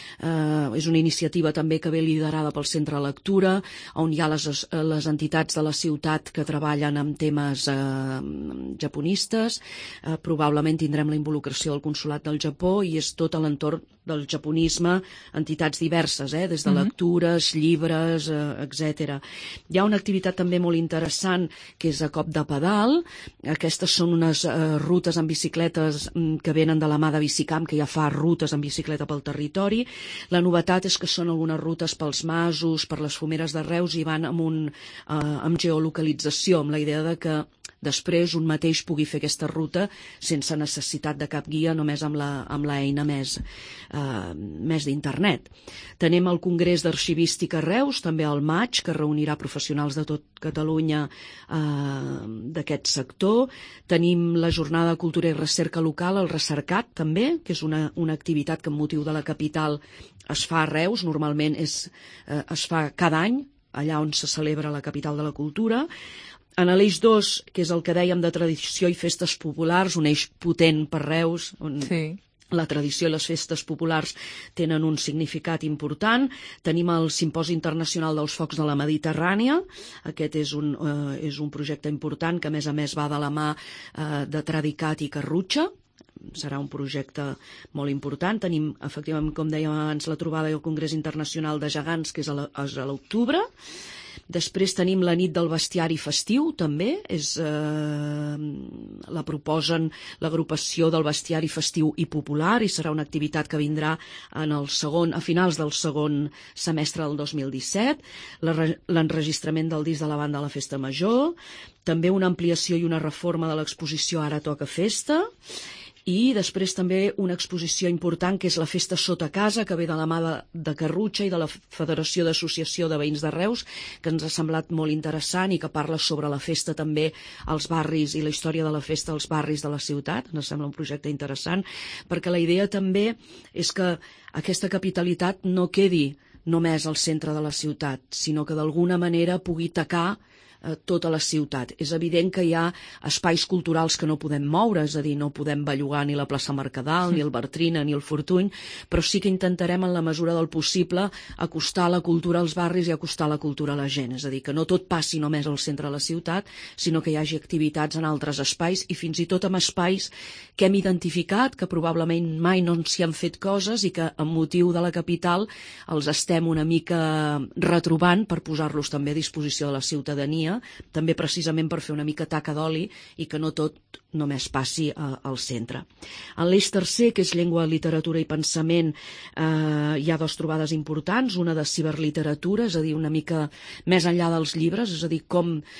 [SPEAKER 11] eh, és una iniciativa també que ve liderada pel Centre Lectura, on hi ha les, les entitats de la ciutat que treballen amb temes eh, japonistes. Eh, probablement tindrem la involucració del Consolat del Japó i és tot a l'entorn del japonisme, entitats diverses, eh, des de lectures, llibres, eh, etcètera. Hi ha una activitat també molt interessant que és a cop de pedal. Aquestes són unes eh, rutes en bicicletes que venen de la mà de Bicicamp, que ja fa rutes en bicicleta pel territori. La novetat és que són algunes rutes pels masos, per les fumeres de Reus, i van amb, un, eh, amb geolocalització, amb la idea de que després un mateix pugui fer aquesta ruta sense necessitat de cap guia, només amb la, amb l'eina més, eh, més d'internet. Tenim el Congrés d'Arxivística a Reus, també al maig, que reunirà professionals de tot Catalunya eh, d'aquest sector. Tenim la Jornada de Cultura i Recerca Local, el Recercat, també, que és una, una activitat que amb motiu de la capital es fa a Reus, normalment és, eh, es fa cada any, allà on se celebra la capital de la cultura. En l'eix dos, que és el que dèiem de tradició i festes populars, un eix potent per Reus, on sí. La tradició i les festes populars tenen un significat important. Tenim el Simposi Internacional dels Focs de la Mediterrània. Aquest és un, eh, és un projecte important que, a més a més, va de la mà eh, de Tradicat i Carrutxa. Serà un projecte molt important. Tenim, efectivament, com dèiem abans, la trobada i el Congrés Internacional de Gegants, que és a l'octubre. Després tenim la nit del bestiari festiu, també. És, eh, la proposen l'agrupació del bestiari festiu i popular i serà una activitat que vindrà en el segon, a finals del segon semestre del dos mil disset. L'enregistrament del disc de la banda a la Festa Major. També una ampliació i una reforma de l'exposició Ara Toca Festa. I després també una exposició important que és la Festa Sota Casa, que ve de la mà de, de Carrutxa i de la Federació d'Associació de Veïns de Reus, que ens ha semblat molt interessant i que parla sobre la festa també als barris i la història de la festa als barris de la ciutat. Ens sembla un projecte interessant, perquè la idea també és que aquesta capitalitat no quedi només al centre de la ciutat, sinó que d'alguna manera pugui tacar tota la ciutat. És evident que hi ha espais culturals que no podem moure, és a dir, no podem bellugar ni la plaça Mercadal, ni el Bartrina, ni el Fortuny, però sí que intentarem, en la mesura del possible, acostar la cultura als barris i acostar la cultura a la gent. És a dir, que no tot passi només al centre de la ciutat, sinó que hi hagi activitats en altres espais i fins i tot en espais que hem identificat, que probablement mai no s'hi han fet coses i que, amb motiu de la capital, els estem una mica retrobant per posar-los també a disposició de la ciutadania, també precisament per fer una mica taca d'oli i que no tot només passi a, al centre. En l'eix tercer, que és llengua, literatura i pensament, eh, hi ha dues trobades importants, una de ciberliteratura, és a dir, una mica més enllà dels llibres, és a dir, com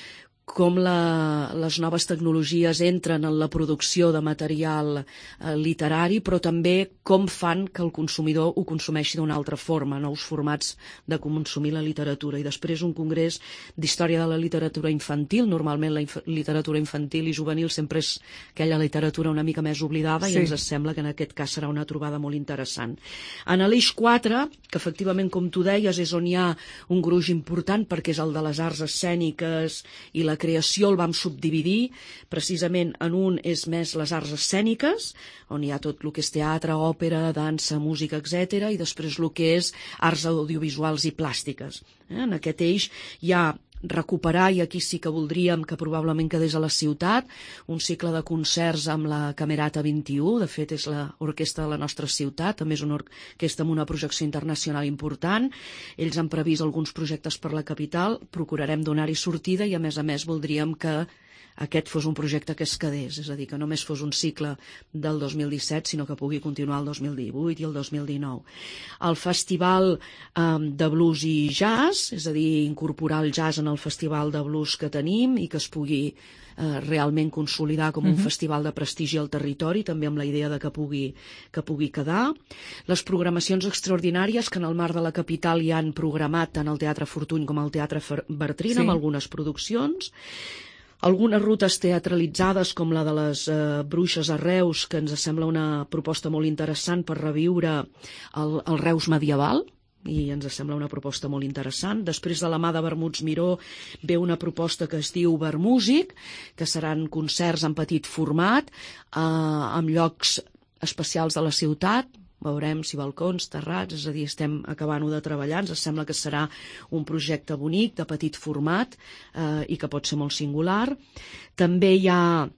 [SPEAKER 11] com la, les noves tecnologies entren en la producció de material eh, literari, però també com fan que el consumidor ho consumeixi d'una altra forma, nous formats de consumir la literatura. I després un congrés d'història de la literatura infantil. Normalment la inf literatura infantil i juvenil sempre és aquella literatura una mica més oblidada, sí. I ens sembla que en aquest cas serà una trobada molt interessant. En l'eix quatre, que efectivament, com tu deies, és on hi ha un gruix important, perquè és el de les arts escèniques i la La creació, el vam subdividir, precisament en un és més les arts escèniques, on hi ha tot el que és teatre, òpera, dansa, música, etcètera, i després el que és arts audiovisuals i plàstiques. En aquest eix hi ha recuperar, i aquí sí que voldríem que probablement quedés a la ciutat, un cicle de concerts amb la Camerata vint i u, de fet és l'orquestra de la nostra ciutat, també és una orquestra amb una projecció internacional important. Ells han previst alguns projectes per la capital, procurarem donar-hi sortida i a més a més voldríem que aquest fos un projecte que es quedés, és a dir, que només fos un cicle del dos mil disset, sinó que pugui continuar el dos mil divuit i el dos mil dinou. El Festival um, de Blues i Jazz, és a dir, incorporar el jazz en el Festival de Blues que tenim i que es pugui eh, realment consolidar com un uh-huh. festival de prestigi al territori, també amb la idea de que pugui, que pugui quedar. Les programacions extraordinàries que en el marc de la capital hi han programat tant el Teatre Fortuny com el Teatre Bertrin, sí. amb algunes produccions. Algunes rutes teatralitzades, com la de les eh, Bruixes a Reus, que ens sembla una proposta molt interessant per reviure el, el Reus medieval, i ens sembla una proposta molt interessant. Després de la mà de Vermuts Miró ve una proposta que es diu Vermúsic, que seran concerts en petit format, eh, amb llocs especials de la ciutat, veurem si balcons, terrats, és a dir, estem acabant-ho de treballar, ens sembla que serà un projecte bonic, de petit format, eh, i que pot ser molt singular. També hi ha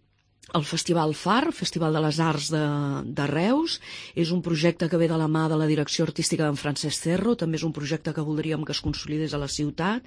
[SPEAKER 11] el Festival Far, Festival de les Arts de, de Reus, és un projecte que ve de la mà de la direcció artística d'en Francesc Cerro, també és un projecte que voldríem que es consolidés a la ciutat,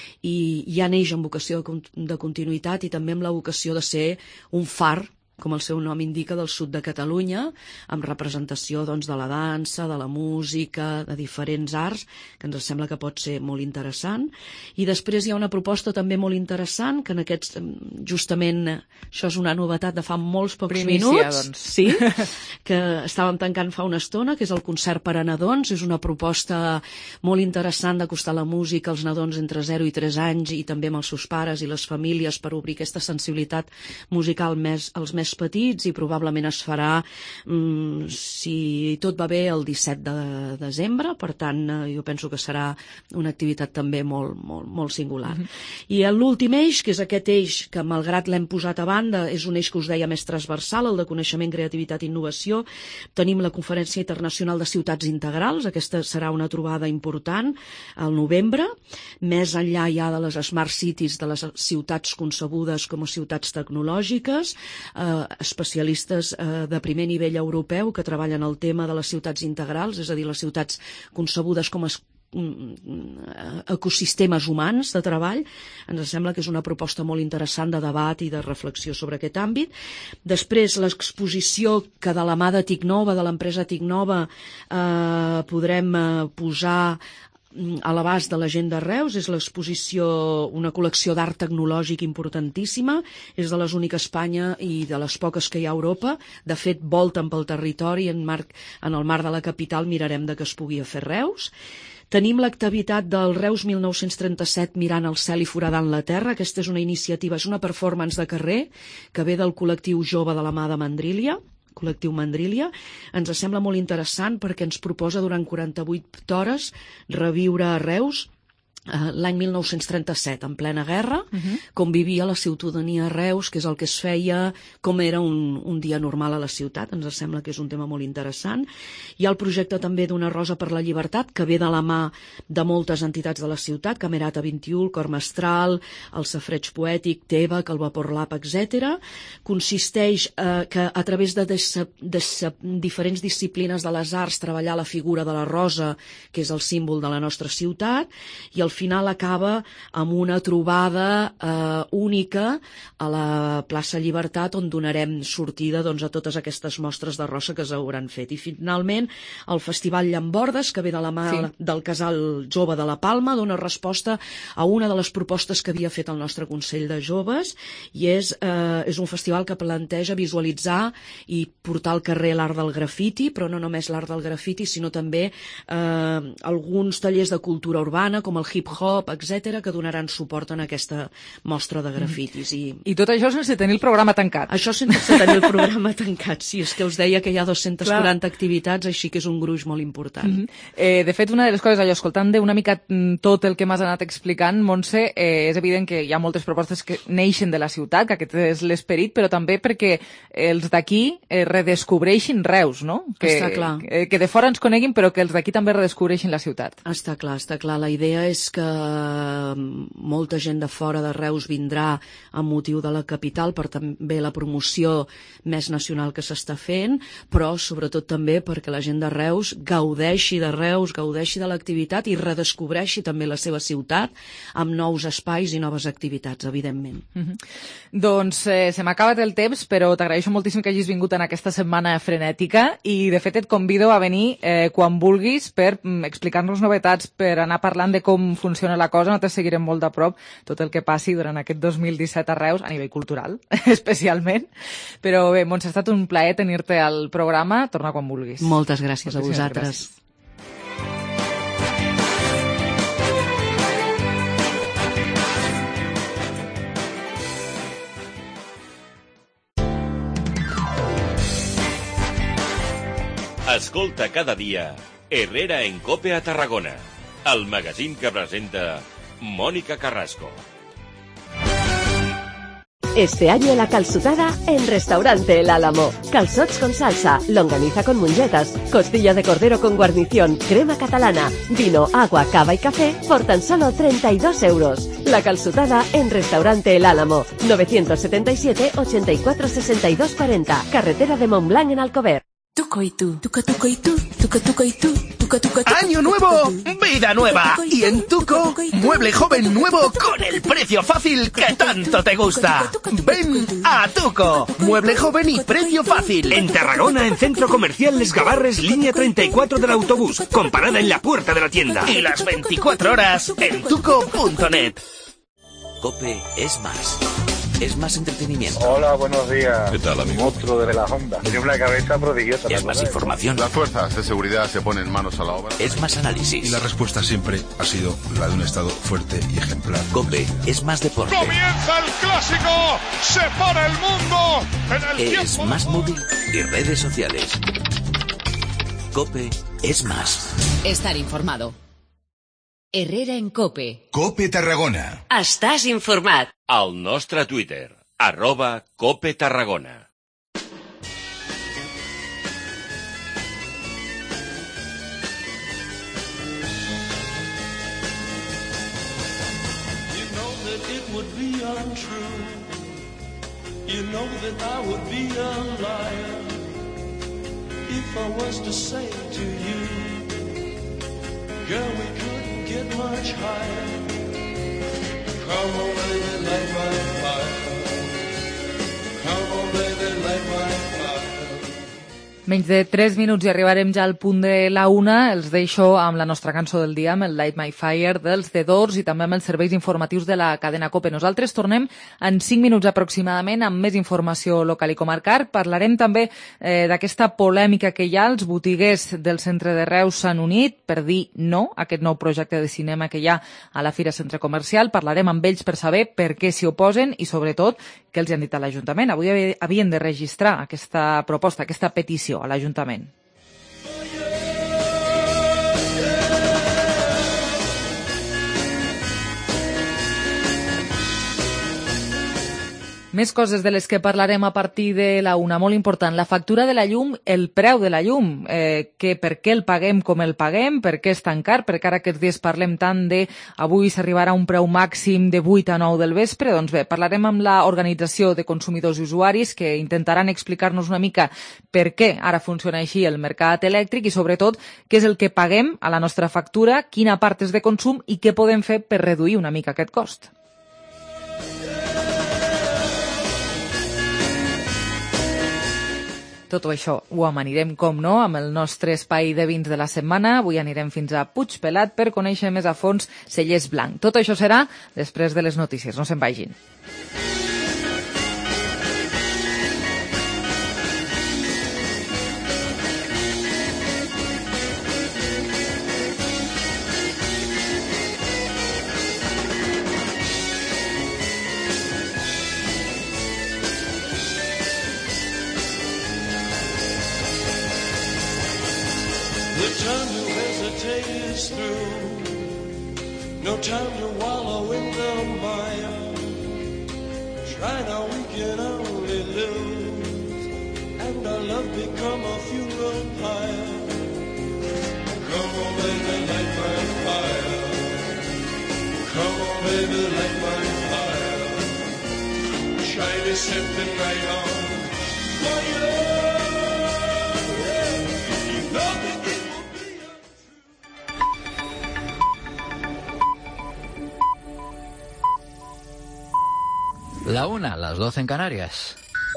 [SPEAKER 11] i ja neix amb vocació de continuïtat i també amb la vocació de ser un far, com el seu nom indica, del sud de Catalunya, amb representació doncs, de la dansa, de la música, de diferents arts, que ens sembla que pot ser molt interessant. I després hi ha una proposta també molt interessant, que en aquests, justament, això és una novetat de fa molts pocs
[SPEAKER 3] Primícia,
[SPEAKER 11] minuts,
[SPEAKER 3] doncs.
[SPEAKER 11] sí, que estàvem tancant fa una estona, que és el concert per a nadons. És una proposta molt interessant d'acostar la música als nadons entre zero i tres anys i també amb els seus pares i les famílies per obrir aquesta sensibilitat musical més, als més petits, i probablement es farà, mm, si tot va bé, el disset de desembre. Per tant, eh, jo penso que serà una activitat també molt, molt, molt singular. Uh-huh. I l'últim eix, que és aquest eix que, malgrat l'hem posat a banda, és un eix que us deia més transversal, el de coneixement, creativitat i innovació. Tenim la Conferència Internacional de Ciutats Integrals, aquesta serà una trobada important al novembre. Més enllà ja de les Smart Cities, de les ciutats concebudes com a ciutats tecnològiques, eh, especialistes eh, de primer nivell europeu que treballen el tema de les ciutats integrals, és a dir, les ciutats concebudes com a ecosistemes humans de treball. Ens sembla que és una proposta molt interessant de debat i de reflexió sobre aquest àmbit. Després, l'exposició que de la mà de Ticnova, de l'empresa Ticnova, eh, podrem eh, posar a l'abast de la gent de Reus. És l'exposició, una col·lecció d'art tecnològic importantíssima, és de les úniques a Espanya i de les poques que hi ha a Europa. De fet, volten pel territori, en, marc, en el marc de la capital mirarem de que es pugui fer Reus. Tenim l'activitat del Reus mil nou-cents trenta-set mirant el cel i foradant la terra. Aquesta és una iniciativa, és una performance de carrer que ve del col·lectiu jove de la mà de Mandrília, col·lectiu Mandrília. Ens sembla molt interessant perquè ens proposa durant quaranta-vuit hores reviure a Reus l'any mil nou-cents trenta-set, en plena guerra, uh-huh. com vivia la ciutadania a Reus, que és el que es feia, com era un, un dia normal a la ciutat. Ens sembla que és un tema molt interessant. Hi ha el projecte també d'Una rosa per la llibertat, que ve de la mà de moltes entitats de la ciutat, Camerata vint i u, el Cor Mestral, el Safreig Poètic, Tebac, el Vapor Lab, etcètera. Consisteix eh, que a través de, des, de diferents disciplines de les arts treballar la figura de la rosa, que és el símbol de la nostra ciutat, i al final acaba amb una trobada eh, única a la plaça Llibertat, on donarem sortida doncs, a totes aquestes mostres de rosa que s'hauran fet. I finalment el Festival Llambordes, que ve de la mà sí. del Casal Jove de la Palma, dona resposta a una de les propostes que havia fet el nostre Consell de Joves, i és, eh, és un festival que planteja visualitzar i portar al carrer l'art del grafiti, però no només l'art del grafiti, sinó també eh, alguns tallers de cultura urbana, com el hip-hop, etcètera, que donaran suport en aquesta mostra de grafitis. I,
[SPEAKER 3] I tot això sense tenir el programa tancat.
[SPEAKER 11] Això sense tenir el programa tancat, sí, és que us deia que hi ha dues-centes quaranta Clar. activitats, així que és un gruix molt important.
[SPEAKER 3] Mm -hmm. eh, de fet, una de les coses, allò, escoltant una mica tot el que m'has anat explicant, Montse, eh, és evident que hi ha moltes propostes que neixen de la ciutat, que aquest és l'esperit, però també perquè els d'aquí eh, redescobreixin Reus, no? Que,
[SPEAKER 11] Està clar.
[SPEAKER 3] Que, que de fora ens coneguin, però que els d'aquí també redescobreixin la ciutat.
[SPEAKER 11] Està clar, està clar. La idea és que molta gent de fora de Reus vindrà amb motiu de la capital per també la promoció més nacional que s'està fent, però sobretot també perquè la gent de Reus gaudeixi de Reus, gaudeixi de l'activitat i redescobreixi també la seva ciutat amb nous espais i noves activitats, evidentment.
[SPEAKER 3] Mm-hmm. Doncs eh, se m'ha acabat el temps, però t'agraeixo moltíssim que hagis vingut en aquesta setmana frenètica i de fet et convido a venir eh, quan vulguis per mm, explicar-nos novetats, per anar parlant de com funciona la cosa. Nosaltres seguirem molt de prop tot el que passi durant aquest dos mil disset a Reus, a nivell cultural, especialment. Però bé, Montse, ha estat un plaer tenir-te al programa. Torna quan vulguis.
[SPEAKER 11] Moltes gràcies a vosaltres.
[SPEAKER 12] Escolta cada dia Herrera en Cope a Tarragona, el magazín que presenta Mónica Carrasco.
[SPEAKER 13] Este año la calçotada en Restaurante El Álamo. Calzots con salsa, longaniza con munyetas, costilla de cordero con guarnición, crema catalana, vino, agua, cava y café por tan solo treinta y dos euros. La calçotada en Restaurante El Álamo. novecientos setenta y siete, ochenta y cuatro, sesenta y dos cuarenta. Carretera de Montblanc en Alcover.
[SPEAKER 14] Tuco y tú, tuco, tuco y tú, tuco, tuco y tú, tuco, tuco, tuco.
[SPEAKER 15] ¡Año nuevo! ¡Vida nueva! Y en Tuco, mueble joven nuevo con el precio fácil que tanto te gusta. ¡Ven a Tuco! Mueble joven y precio fácil.
[SPEAKER 16] En Tarragona, en Centro Comercial Les Gavarres, línea treinta y cuatro del autobús, con parada en la puerta de la tienda.
[SPEAKER 15] Y las veinticuatro horas en tuco punto net.
[SPEAKER 17] Cope es más. Es más entretenimiento.
[SPEAKER 18] Hola, buenos días.
[SPEAKER 17] ¿Qué tal, amigo?
[SPEAKER 18] Monstruo de las ondas. Tiene una cabeza prodigiosa.
[SPEAKER 17] Es más información.
[SPEAKER 19] Las fuerzas de seguridad se ponen manos a la obra.
[SPEAKER 17] Es más análisis.
[SPEAKER 20] Y la respuesta siempre ha sido la de un Estado fuerte y ejemplar.
[SPEAKER 17] Cope es más deporte.
[SPEAKER 21] ¡Comienza el clásico! ¡Se para el mundo! En el
[SPEAKER 17] es
[SPEAKER 21] tiempo...
[SPEAKER 17] más móvil y redes sociales. Cope es más.
[SPEAKER 22] Estar informado. Herrera en Cope.
[SPEAKER 20] Cope Tarragona.
[SPEAKER 22] Estàs informat.
[SPEAKER 12] Al nostre Twitter, arroba Cope Tarragona.
[SPEAKER 23] You know that it would be untrue. You know that I would be a liar if I was to say to you, girl, we couldn't get much higher. Come on, baby, light my fire. Come on, baby, light my fire.
[SPEAKER 3] Menys de tres minuts i arribarem ja al punt de la una. Els deixo amb la nostra cançó del dia, amb el Light My Fire dels The Doors i també amb els serveis informatius de la cadena COPE. Nosaltres tornem en cinc minuts aproximadament amb més informació local i comarcal. Parlarem també eh, d'aquesta polèmica que hi ha. Els botiguers del centre de Reus s'han unit per dir no a aquest nou projecte de cinema que hi ha a la Fira Centre Comercial. Parlarem amb ells per saber per què s'hi oposen i, sobretot, què els han dit a l'Ajuntament. Avui havien de registrar aquesta proposta, aquesta petició a l'Ajuntament. Més coses de les que parlarem a partir de la una, molt important. La factura de la llum, el preu de la llum, eh, que per què el paguem com el paguem, per què és tan car, perquè ara aquests dies parlem tant de avui s'arribarà a un preu màxim de vuit a nou del vespre. Doncs bé, parlarem amb l'Organització de Consumidors i Usuaris, que intentaran explicar-nos una mica per què ara funciona així el mercat elèctric i, sobretot, què és el que paguem a la nostra factura, quina part és de consum i què podem fer per reduir una mica aquest cost. Tot això ho amanirem, com no, amb el nostre espai de vins de la setmana. Avui anirem fins a Puigpelat per conèixer més a fons Cellers Blanc. Tot això serà després de les notícies. No se'n vagin.
[SPEAKER 23] No time to wallow in the mire. Try now, we can only lose, and our love become a funeral pyre. Come on, baby, light my fire. Come on, baby, light my fire. Shine a something right on fire. You know that it will be
[SPEAKER 4] La una, las doce en Canarias.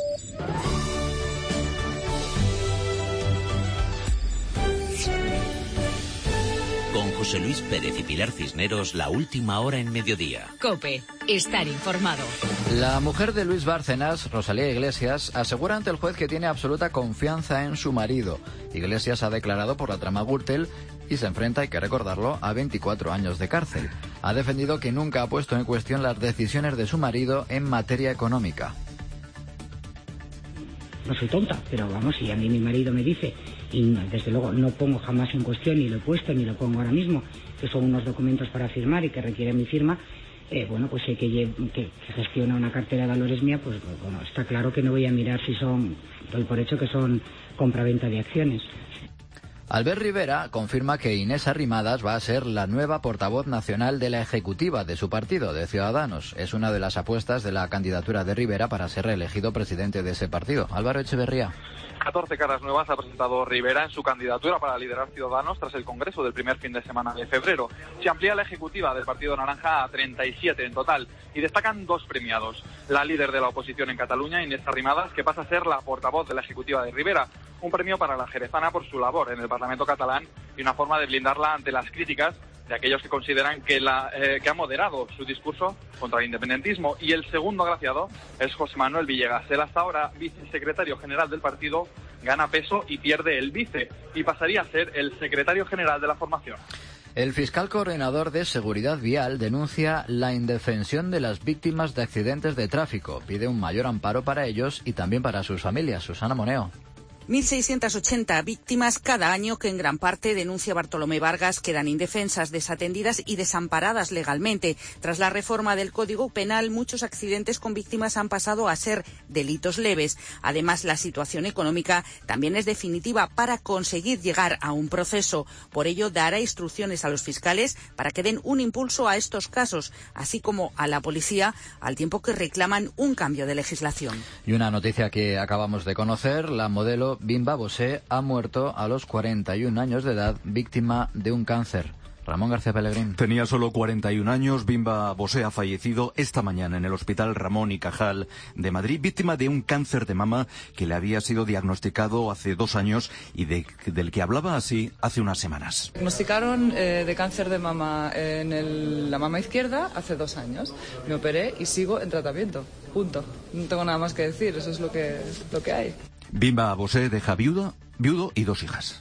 [SPEAKER 22] Con José Luis Pérez y Pilar Cisneros, la última hora en mediodía. COPE, estar informado.
[SPEAKER 4] La mujer de Luis Bárcenas, Rosalía Iglesias, asegura ante el juez que tiene absoluta confianza en su marido. Iglesias ha declarado por la trama Gürtel y se enfrenta, hay que recordarlo, a veinticuatro años de cárcel. Ha defendido que nunca ha puesto en cuestión las decisiones de su marido en materia económica.
[SPEAKER 5] No soy tonta, pero vamos, si a mí mi marido me dice, y desde luego no pongo jamás en cuestión, ni lo he puesto, ni lo pongo ahora mismo, que son unos documentos para firmar y que requieren mi firma, eh, bueno, pues sé que, que, que gestiona una cartera de valores mía, pues bueno, está claro que no voy a mirar si son, doy por hecho que son compraventa de acciones.
[SPEAKER 4] Albert Rivera confirma que Inés Arrimadas va a ser la nueva portavoz nacional de la ejecutiva de su partido, de Ciudadanos. Es una de las apuestas de la candidatura de Rivera para ser reelegido presidente de ese partido. Álvaro Echeverría.
[SPEAKER 6] catorce caras nuevas ha presentado Rivera en su candidatura para liderar Ciudadanos tras el congreso del primer fin de semana de febrero. Se amplía la ejecutiva del Partido Naranja a treinta y siete en total y destacan dos premiados. La líder de la oposición en Cataluña, Inés Arrimadas, que pasa a ser la portavoz de la ejecutiva de Rivera. Un premio para la jerezana por su labor en el Parlamento catalán y una forma de blindarla ante las críticas de aquellos que consideran que, la, eh, que ha moderado su discurso contra el independentismo. Y el segundo agraciado es José Manuel Villegas. El hasta ahora vicesecretario general del partido gana peso y pierde el vice y pasaría a ser el secretario general de la formación.
[SPEAKER 4] El fiscal coordinador de Seguridad Vial denuncia la indefensión de las víctimas de accidentes de tráfico. Pide un mayor amparo para ellos y también para sus familias. Susana Moneo.
[SPEAKER 24] mil seiscientas ochenta víctimas cada año que en gran parte, denuncia Bartolomé Vargas, quedan indefensas, desatendidas y desamparadas legalmente. Tras la reforma del Código Penal, muchos accidentes con víctimas han pasado a ser delitos leves. Además, la situación económica también es definitiva para conseguir llegar a un proceso. Por ello, dará instrucciones a los fiscales para que den un impulso a estos casos, así como a la policía, al tiempo que reclaman un cambio de legislación.
[SPEAKER 4] Y una noticia que acabamos de conocer, la modelo Bimba Bosé ha muerto a los cuarenta y un años de edad, víctima de un cáncer. Ramón García Pellegrín.
[SPEAKER 25] Tenía solo cuarenta y un años. Bimba Bosé ha fallecido esta mañana en el Hospital Ramón y Cajal de Madrid, víctima de un cáncer de mama que le había sido diagnosticado hace dos años y de, del que hablaba así hace unas semanas.
[SPEAKER 26] Diagnosticaron eh, de cáncer de mama en el, la mama izquierda hace dos años. Me operé y sigo en tratamiento. Punto. No tengo nada más que decir. Eso es lo que, lo que hay.
[SPEAKER 25] Bimba Bosé deja viuda, viudo y dos hijas.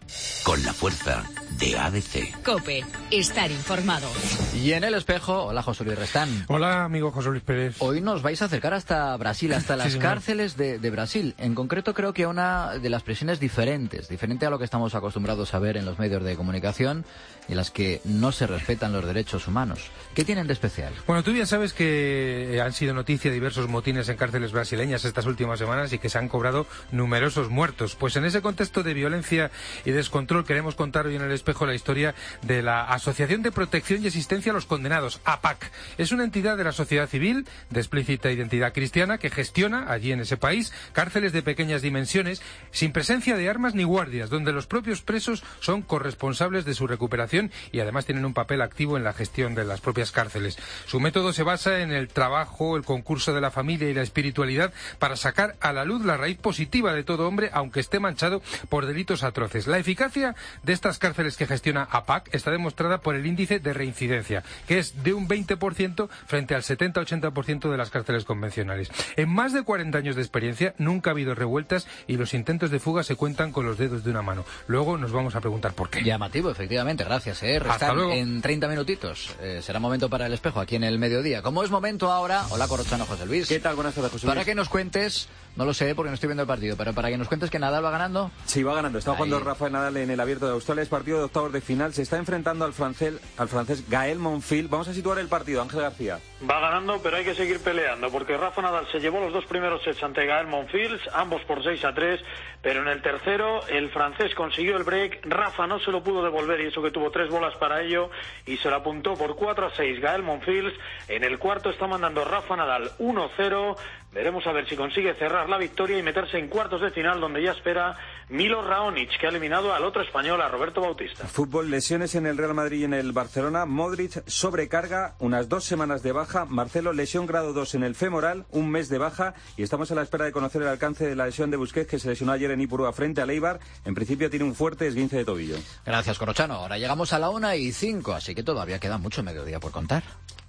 [SPEAKER 22] con la fuerza de A D C. COPE, estar informado.
[SPEAKER 4] Y en El Espejo, hola José Luis Restán.
[SPEAKER 1] Hola amigo José Luis Pérez.
[SPEAKER 4] Hoy nos vais a acercar hasta Brasil, hasta las
[SPEAKER 1] sí,
[SPEAKER 4] cárceles de, de Brasil. En concreto creo que una de las prisiones diferentes, diferente a lo que estamos acostumbrados a ver en los medios de comunicación, y en las que no se respetan los derechos humanos. ¿Qué tienen de especial?
[SPEAKER 1] Bueno, tú ya sabes que han sido noticia diversos motines en cárceles brasileñas estas últimas semanas y que se han cobrado numerosos muertos. Pues en ese contexto de violencia y descontrol queremos contar hoy en El Espejo la historia de la Asociación de Protección y Asistencia a los Condenados, A P A C. Es una entidad de la sociedad civil de explícita identidad cristiana que gestiona allí en ese país cárceles de pequeñas dimensiones sin presencia de armas ni guardias, donde los propios presos son corresponsables de su recuperación y además tienen un papel activo en la gestión de las propias cárceles. Su método se basa en el trabajo, el concurso de la familia y la espiritualidad para sacar a la luz la raíz positiva de todo hombre, aunque esté manchado por delitos atroces. La eficacia de estas cárceles que gestiona A P A C está demostrada por el índice de reincidencia, que es de un veinte por ciento frente al setenta a ochenta por ciento de las cárceles convencionales. En más de cuarenta años de experiencia nunca ha habido revueltas y los intentos de fuga se cuentan con los dedos de una mano. Luego nos vamos a preguntar por qué.
[SPEAKER 4] Llamativo, efectivamente, gracias. Eh,
[SPEAKER 1] Hasta luego.
[SPEAKER 4] En treinta minutitos. Eh, será momento para El Espejo aquí en el mediodía. Como es momento ahora, hola Corrochano, José Luis.
[SPEAKER 2] ¿Qué tal? Buenas tardes, José Luis.
[SPEAKER 4] Para que nos cuentes, no lo sé porque no estoy viendo el partido, pero para que nos cuentes que Nadal va ganando.
[SPEAKER 2] Sí, va ganando. Está jugando Rafael Nadal en el Abierto de Australia. Es partido de octavos de final. Se está enfrentando al francés, al francés Gael Monfils. Vamos a situar el partido. Ángel García.
[SPEAKER 7] Va ganando, pero hay que seguir peleando porque Rafa Nadal se llevó los dos primeros sets ante Gael Monfils, ambos por seis a tres, pero en el tercero el francés consiguió el break. Rafa no se lo pudo devolver y eso que tuvo tres bolas para ello y se lo apuntó por cuatro a seis Gael Monfils. En el cuarto está mandando Rafa Nadal uno cero. Veremos a ver si consigue cerrar la victoria y meterse en cuartos de final, donde ya espera Milo Raonic, que ha eliminado al otro español, a Roberto Bautista.
[SPEAKER 2] Fútbol, lesiones en el Real Madrid y en el Barcelona. Modric, sobrecarga, unas dos semanas de baja. Marcelo, lesión grado dos en el femoral, un mes de baja. Y estamos a la espera de conocer el alcance de la lesión de Busquets, que se lesionó ayer en Ipurúa frente al Eibar. En principio tiene un fuerte esguince de tobillo.
[SPEAKER 4] Gracias, Corrochano. Ahora llegamos a la una y cinco, así que todavía queda mucho mediodía por contar.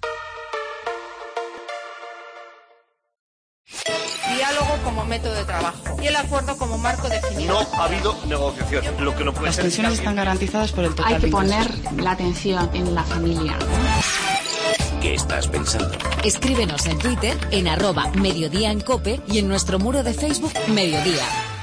[SPEAKER 8] Diálogo como método de trabajo y el acuerdo como marco definido.
[SPEAKER 9] No ha habido negociación. Lo que no puede
[SPEAKER 10] Las
[SPEAKER 9] ser.
[SPEAKER 10] pensiones están garantizadas por el total. Hay que poner la atención en la familia.
[SPEAKER 22] ¿Qué estás pensando? Escríbenos en Twitter, en arroba Mediodía en Cope y en nuestro muro de Facebook Mediodía.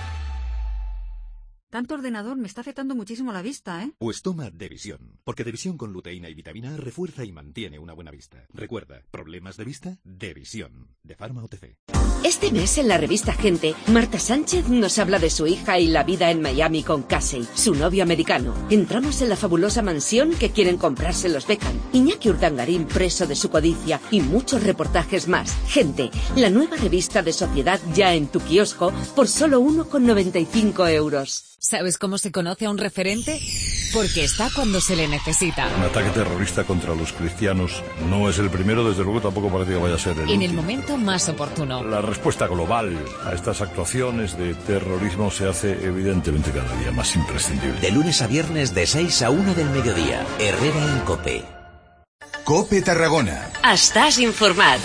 [SPEAKER 27] Tanto ordenador me está afectando muchísimo la vista, ¿eh?
[SPEAKER 28] Pues toma Devisión, porque Devisión con luteína y vitamina A refuerza y mantiene una buena vista. Recuerda, ¿problemas de vista? Devisión, de Pharma O T C.
[SPEAKER 29] Este mes en la revista Gente, Marta Sánchez nos habla de su hija y la vida en Miami con Casey, su novio americano. Entramos en la fabulosa mansión que quieren comprarse los Beckham. Iñaki Urdangarín preso de su codicia y muchos reportajes más. Gente, la nueva revista de sociedad ya en tu kiosco por solo uno con noventa y cinco euros.
[SPEAKER 22] ¿Sabes cómo se conoce a un referente? Porque está cuando se le necesita.
[SPEAKER 20] Un ataque terrorista contra los cristianos no es el primero, desde luego tampoco parece que vaya a ser el
[SPEAKER 22] En
[SPEAKER 20] último.
[SPEAKER 22] el momento más oportuno.
[SPEAKER 20] La respuesta global a estas actuaciones de terrorismo se hace evidentemente cada día más imprescindible.
[SPEAKER 22] De lunes a viernes de seis a una del mediodía. Herrera en Cope.
[SPEAKER 30] Cope Tarragona.
[SPEAKER 13] Estàs informat.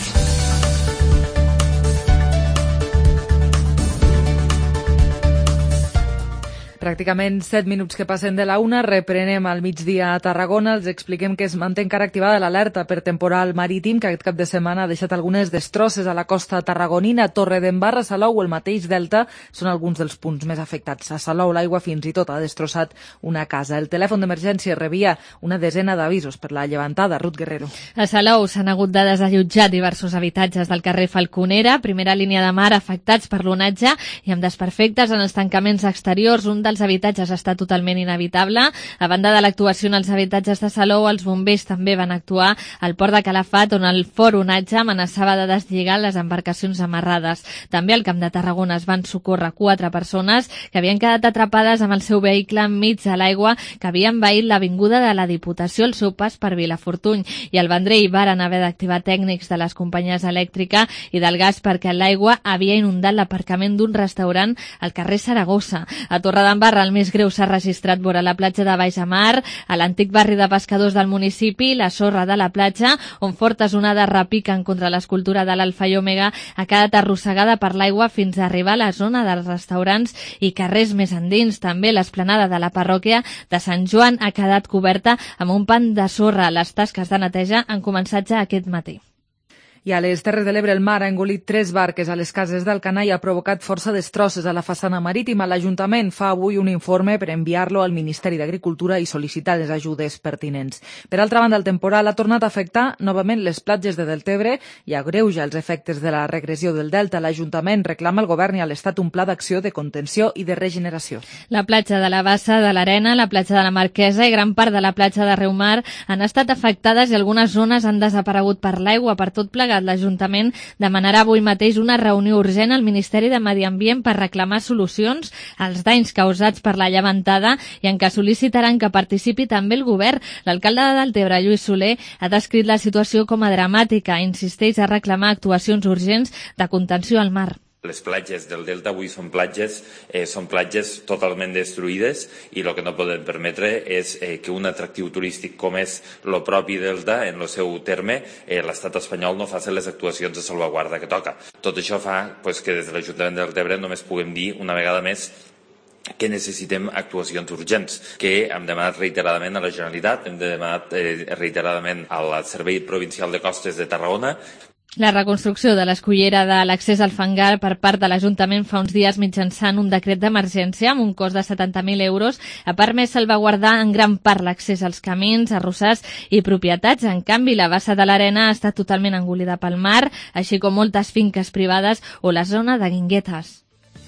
[SPEAKER 3] Pràcticament set minuts que passen de la una, reprenem al migdia a Tarragona, els expliquem que es manté encara activada l'alerta per temporal marítim, que aquest cap de setmana ha deixat algunes destrosses a la costa tarragonina. Torredembarra, Salou o el mateix Delta són alguns dels punts més afectats. A Salou l'aigua fins i tot ha destrossat una casa. El telèfon d'emergència rebia una desena d'avisos per la llevantada. Ruth Guerrero.
[SPEAKER 31] A Salou s'han hagut de desallotjar diversos habitatges del carrer Falconera, primera línia de mar afectats per l'onatge i amb desperfectes en els tancaments exteriors. Un dels habitatges està totalment inhabitable. A banda de l'actuació en els habitatges de Salou, els bombers també van actuar al port de Calafat, on el fort onatge amenaçava de deslligar les embarcacions amarrades. També al Camp de Tarragona es van socórrer quatre persones que havien quedat atrapades amb el seu vehicle enmig de l'aigua que havia envaït l'avinguda de la Diputació al seu pas per Vilafortuny. I al Vendrell varen haver d'activar tècnics de les companyies elèctrica i del gas perquè l'aigua havia inundat l'aparcament d'un restaurant al carrer Saragossa. A Torredembarra Navarra el més greu s'ha registrat vora la platja de Baixamar, a l'antic barri de pescadors del municipi, la sorra de la platja, on fortes onades repiquen contra l'escultura de l'Alfa i Omega, ha quedat arrossegada per l'aigua fins a arribar a la zona dels restaurants i carrers més endins. També l'esplanada de la parròquia de Sant Joan ha quedat coberta amb un pant de sorra. Les tasques de neteja han començat ja aquest matí.
[SPEAKER 3] I a les Terres de l'Ebre el mar ha engolit tres barques a les cases d'Alcanar i ha provocat força destrosses a la façana marítima. L'Ajuntament fa avui un informe per enviar-lo al Ministeri d'Agricultura i sol·licitar les ajudes pertinents. Per altra banda, el temporal ha tornat a afectar novament les platges de Deltebre i agreuja els efectes de la regressió del delta. L'Ajuntament reclama al Govern i a l'Estat un pla d'acció de contenció i de regeneració.
[SPEAKER 31] La platja de la Bassa de l'Arena, la platja de la Marquesa i gran part de la platja de Riumar han estat afectades i algunes zones han desaparegut per l'aigua. Per tot plegat, l'Ajuntament demanarà avui mateix una reunió urgent al Ministeri de Medi Ambient per reclamar solucions als danys causats per la llevantada i en què sol·licitaran que participi també el govern. L'alcalde de Deltebre, Lluís Soler, ha descrit la situació com a dramàtica i insisteix a reclamar actuacions urgents de contenció al mar.
[SPEAKER 5] Les platges del Delta avui són platges, eh, són platges totalment destruïdes i el que no podem permetre és eh, que un atractiu turístic com és el propi Delta, en el seu terme, eh, l'estat espanyol no faci les actuacions de salvaguarda que toca. Tot això fa pues, que des de l'Ajuntament de Deltebre només puguem dir una vegada més que necessitem actuacions urgents, que hem demanat reiteradament a la Generalitat, hem demanat eh, reiteradament al Servei Provincial de Costes de Tarragona.
[SPEAKER 31] La reconstrucció de l'escullera de l'accés al fangar per part de l'Ajuntament fa uns dies mitjançant un decret d'emergència amb un cost de setanta mil euros ha permès salvaguardar en gran part l'accés als camins, arrossars i propietats. En canvi, la Bassa de l'Arena ha estat totalment engolida pel mar, així com moltes finques privades o la zona de Guinguetes.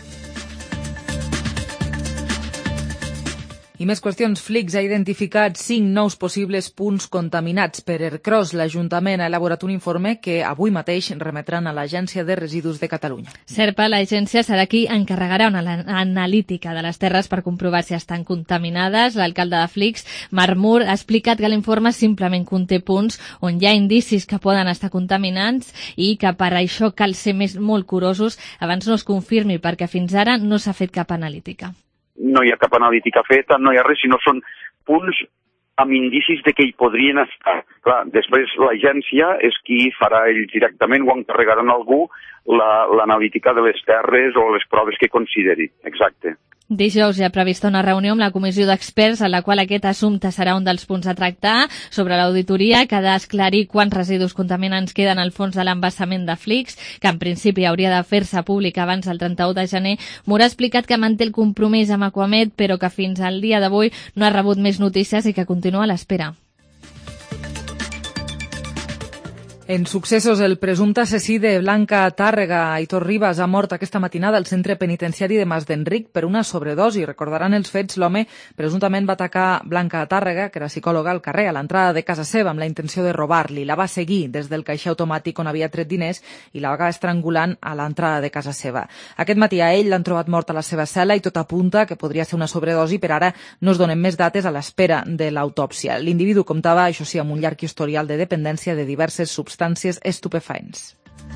[SPEAKER 3] I més qüestions. Flix ha identificat cinc nous possibles punts contaminats per ERCROS. L'Ajuntament ha elaborat un informe que avui mateix remetran a l'Agència de Residus de Catalunya.
[SPEAKER 31] SERPA, l'agència, serà qui encarregarà una analítica de les terres per comprovar si estan contaminades. L'alcalde de Flix, Marc Mur, ha explicat que l'informe simplement conté punts on hi ha indicis que poden estar contaminats i que per això cal ser més molt curosos abans no es confirmi, perquè fins ara no s'ha fet cap analítica.
[SPEAKER 11] No hi ha cap analítica feta, no hi ha res, sinó són punts amb indicis de que hi podrien estar. Clar, després l'agència és qui farà ells directament o encarregaran a algú l'analítica de les terres o les proves que consideri. Exacte.
[SPEAKER 31] Dijous hi ha prevista una reunió amb la comissió d'experts en la qual aquest assumpte serà un dels punts a tractar. Sobre l'auditoria, que ha d'esclarir quants residus contaminants queden al fons de l'embassament de Flix, que en principi hauria de fer-se pública abans del trenta-u de gener. Mur ha explicat que manté el compromís amb Aquamed, però que fins al dia d'avui no ha rebut més notícies i que continua a l'espera.
[SPEAKER 3] En successos, el presumpte assassí de Blanca Tàrrega, Aitor Ribas, ha mort aquesta matinada al centre penitenciari de Mas d'Enric per una sobredosi. Recordaran els fets, l'home presumptament va atacar Blanca Tàrrega, que era psicòloga, al carrer, a l'entrada de casa seva, amb la intenció de robar-li. La va seguir des del caixer automàtic on havia tret diners i la va acabar estrangulant a l'entrada de casa seva. Aquest matí a ell l'han trobat mort a la seva cel·la i tot apunta que podria ser una sobredosi, però ara no es donen més dates a l'espera de l'autòpsia. L'individu comptava, això sí, amb un llarg historial de dependència de diverses substàncies substàncies estupefaents.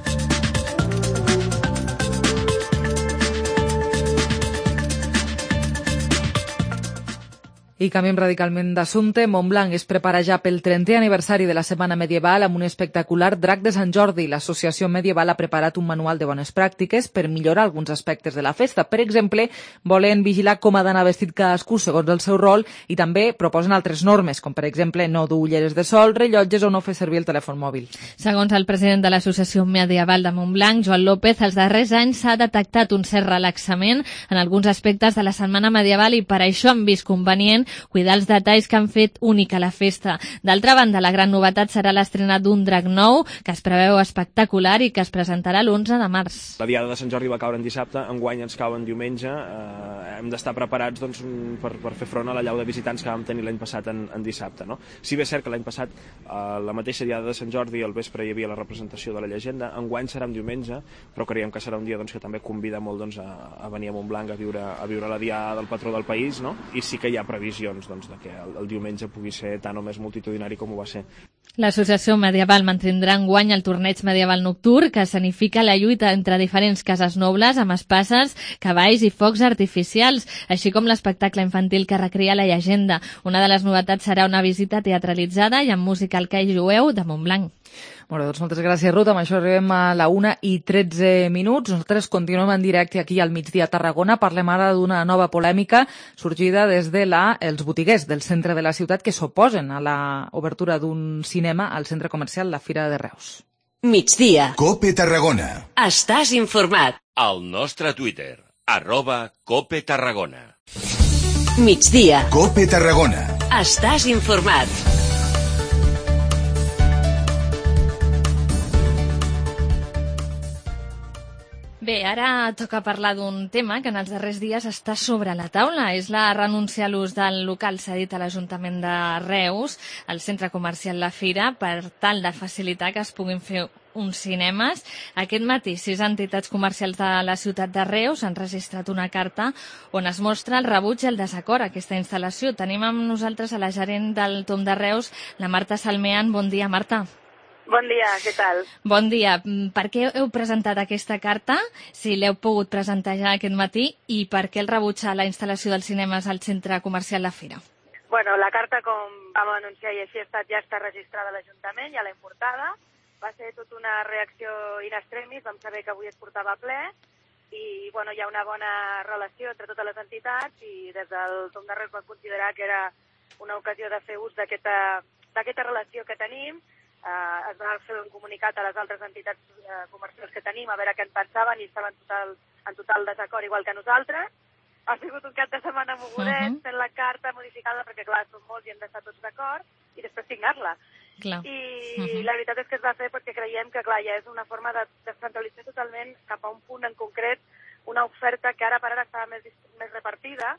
[SPEAKER 3] I canviem radicalment d'assumpte. Montblanc es prepara ja pel trentè aniversari de la Setmana Medieval amb un espectacular Drac de Sant Jordi. L'Associació Medieval ha preparat un manual de bones pràctiques per millorar alguns aspectes de la festa. Per exemple, volen vigilar com ha d'anar vestit cadascú segons el seu rol i també proposen altres normes, com per exemple no dur ulleres de sol, rellotges o no fer servir el telèfon mòbil.
[SPEAKER 31] Segons el president de l'Associació Medieval de Montblanc, Joan López, els darrers anys s'ha detectat un cert relaxament en alguns aspectes de la Setmana Medieval i per això han vist convenient cuidar els detalls que han fet única la festa. D'altra banda, la gran novetat serà l'estrena d'un drac nou que es preveu espectacular i que es presentarà l'onze de març.
[SPEAKER 12] La diada de Sant Jordi va caure en dissabte, enguany ens cau en diumenge. Eh, hem d'estar preparats doncs, per, per fer front a la llau de visitants que vam tenir l'any passat en, en dissabte. No? Si bé és cert que l'any passat eh, la mateixa diada de Sant Jordi al vespre hi havia la representació de la llegenda, enguany serà en diumenge, però creiem que serà un dia doncs, que també convida molt doncs, a, a venir a Montblanc a viure, a viure la diada del patró del país, no? I sí que hi ha previsió doncs, de que el, el diumenge pugui ser tan o més multitudinari com ho va ser.
[SPEAKER 31] L'Associació Medieval mantindrà enguany el torneig medieval nocturn, que escenifica la lluita entre diferents cases nobles amb espasses, cavalls i focs artificials, així com l'espectacle infantil que recrea la llegenda. Una de les novetats serà una visita teatralitzada i amb música al call jueu de Montblanc.
[SPEAKER 3] Molt bé, doncs moltes gràcies, Ruth. Amb això arribem a la una i tretze minuts. Nosaltres continuem en directe aquí al migdia a Tarragona. Parlem ara d'una nova polèmica sorgida des de la, els botiguers del centre de la ciutat que s'oposen a l'obertura d'un cinema al centre comercial La Fira de Reus.
[SPEAKER 30] Migdia. Cope Tarragona.
[SPEAKER 29] Estàs informat.
[SPEAKER 28] Al nostre Twitter, arroba Cope Tarragona.
[SPEAKER 29] Migdia.
[SPEAKER 30] Cope Tarragona.
[SPEAKER 29] Estàs informat.
[SPEAKER 31] Bé, ara toca parlar d'un tema que en els darrers dies està sobre la taula. És la renúncia a l'ús del local cedit a l'Ajuntament de Reus, al centre comercial La Fira, per tal de facilitar que es puguin fer uns cinemes. Aquest matí, sis entitats comercials de la ciutat de Reus han registrat una carta on es mostra el rebuig i el desacord a aquesta instal·lació. Tenim amb nosaltres a la gerent del Tom de Reus, la Marta Salmean. Bon dia, Marta.
[SPEAKER 6] Bon dia, què tal?
[SPEAKER 31] Bon dia. Per què heu presentat aquesta carta, si l'heu pogut presentar ja aquest matí, i per què el rebuig a la instal·lació dels cinemes al centre comercial La Fira?
[SPEAKER 6] Bueno, la carta, com vam anunciar i així ha estat, ja està registrada a l'Ajuntament, ja l'hem portada. Va ser tota una reacció in extremis, vam saber que avui es portava a ple, i bueno, hi ha una bona relació entre totes les entitats, i des del Tom de Reus vam considerar que era una ocasió de fer ús d'aquesta d'aquesta relació que tenim. Uh, es va fer un comunicat a les altres entitats uh, comercials que tenim a veure què en pensaven i estaven total, en total desacord igual que nosaltres. Ha sigut un cap de setmana mogudet, uh -huh. fent la carta, modificant-la, perquè clar, són molts i hem d'estar tots d'acord, i després signar-la.
[SPEAKER 31] Clar.
[SPEAKER 6] I
[SPEAKER 31] uh -huh.
[SPEAKER 6] la veritat és que es va fer perquè creiem que clar, ja és una forma de descentralitzar totalment cap a un punt en concret, una oferta que ara per ara estava més, més repartida,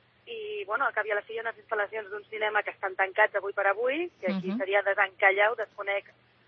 [SPEAKER 6] i bueno, al cap i a la fi hi ha unes instal·lacions d'un cinema que estan tancats avui per avui, que aquí uh -huh. seria desencallar-ho, desconec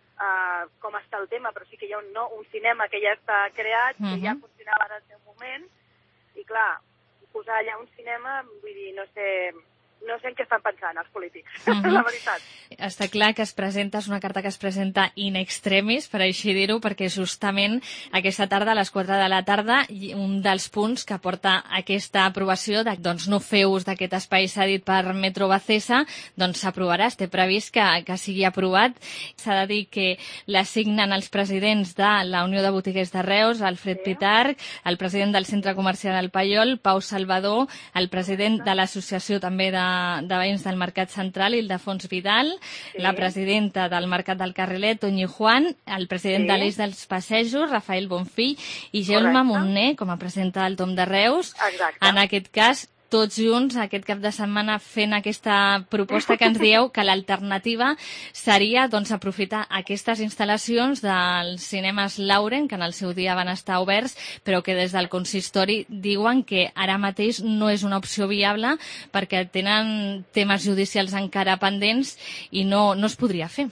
[SPEAKER 6] uh, com està el tema, però sí que hi ha un, no, un cinema que ja està creat, uh -huh. que ja funcionava en el seu moment, i clar, posar allà un cinema, vull dir, no sé, no sé en què estan pensant els polítics, uh -huh. la veritat.
[SPEAKER 31] Està clar que es presenta, és una carta que es presenta in extremis, per així dir-ho, perquè justament aquesta tarda, a les quatre de la tarda, un dels punts que porta aquesta aprovació de doncs, no fer ús d'aquest espai cedit per Metro Bacesa, doncs s'aprovarà, té previst que, que sigui aprovat. S'ha de dir que l'assignen els presidents de la Unió de Botiguers de Reus, Alfred sí. Pitarch, el president del Centre Comercial del Paiol, Pau Salvador, el president de l'associació també de de veïns del Mercat Central, Ildefons Vidal, sí. la presidenta del Mercat del Carrilet, Toñi Juan, el president sí. de l'Eix dels Passejos, Rafael Bonfill, i Gelma Montner, com a presidenta del Tom de Reus.
[SPEAKER 6] Exacte.
[SPEAKER 31] En aquest cas, tots junts aquest cap de setmana fent aquesta proposta que ens dieu que l'alternativa seria doncs, aprofitar aquestes instal·lacions dels cinemes Lauren, que en el seu dia van estar oberts, però que des del consistori diuen que ara mateix no és una opció viable perquè tenen temes judicials encara pendents i no, no es podria fer.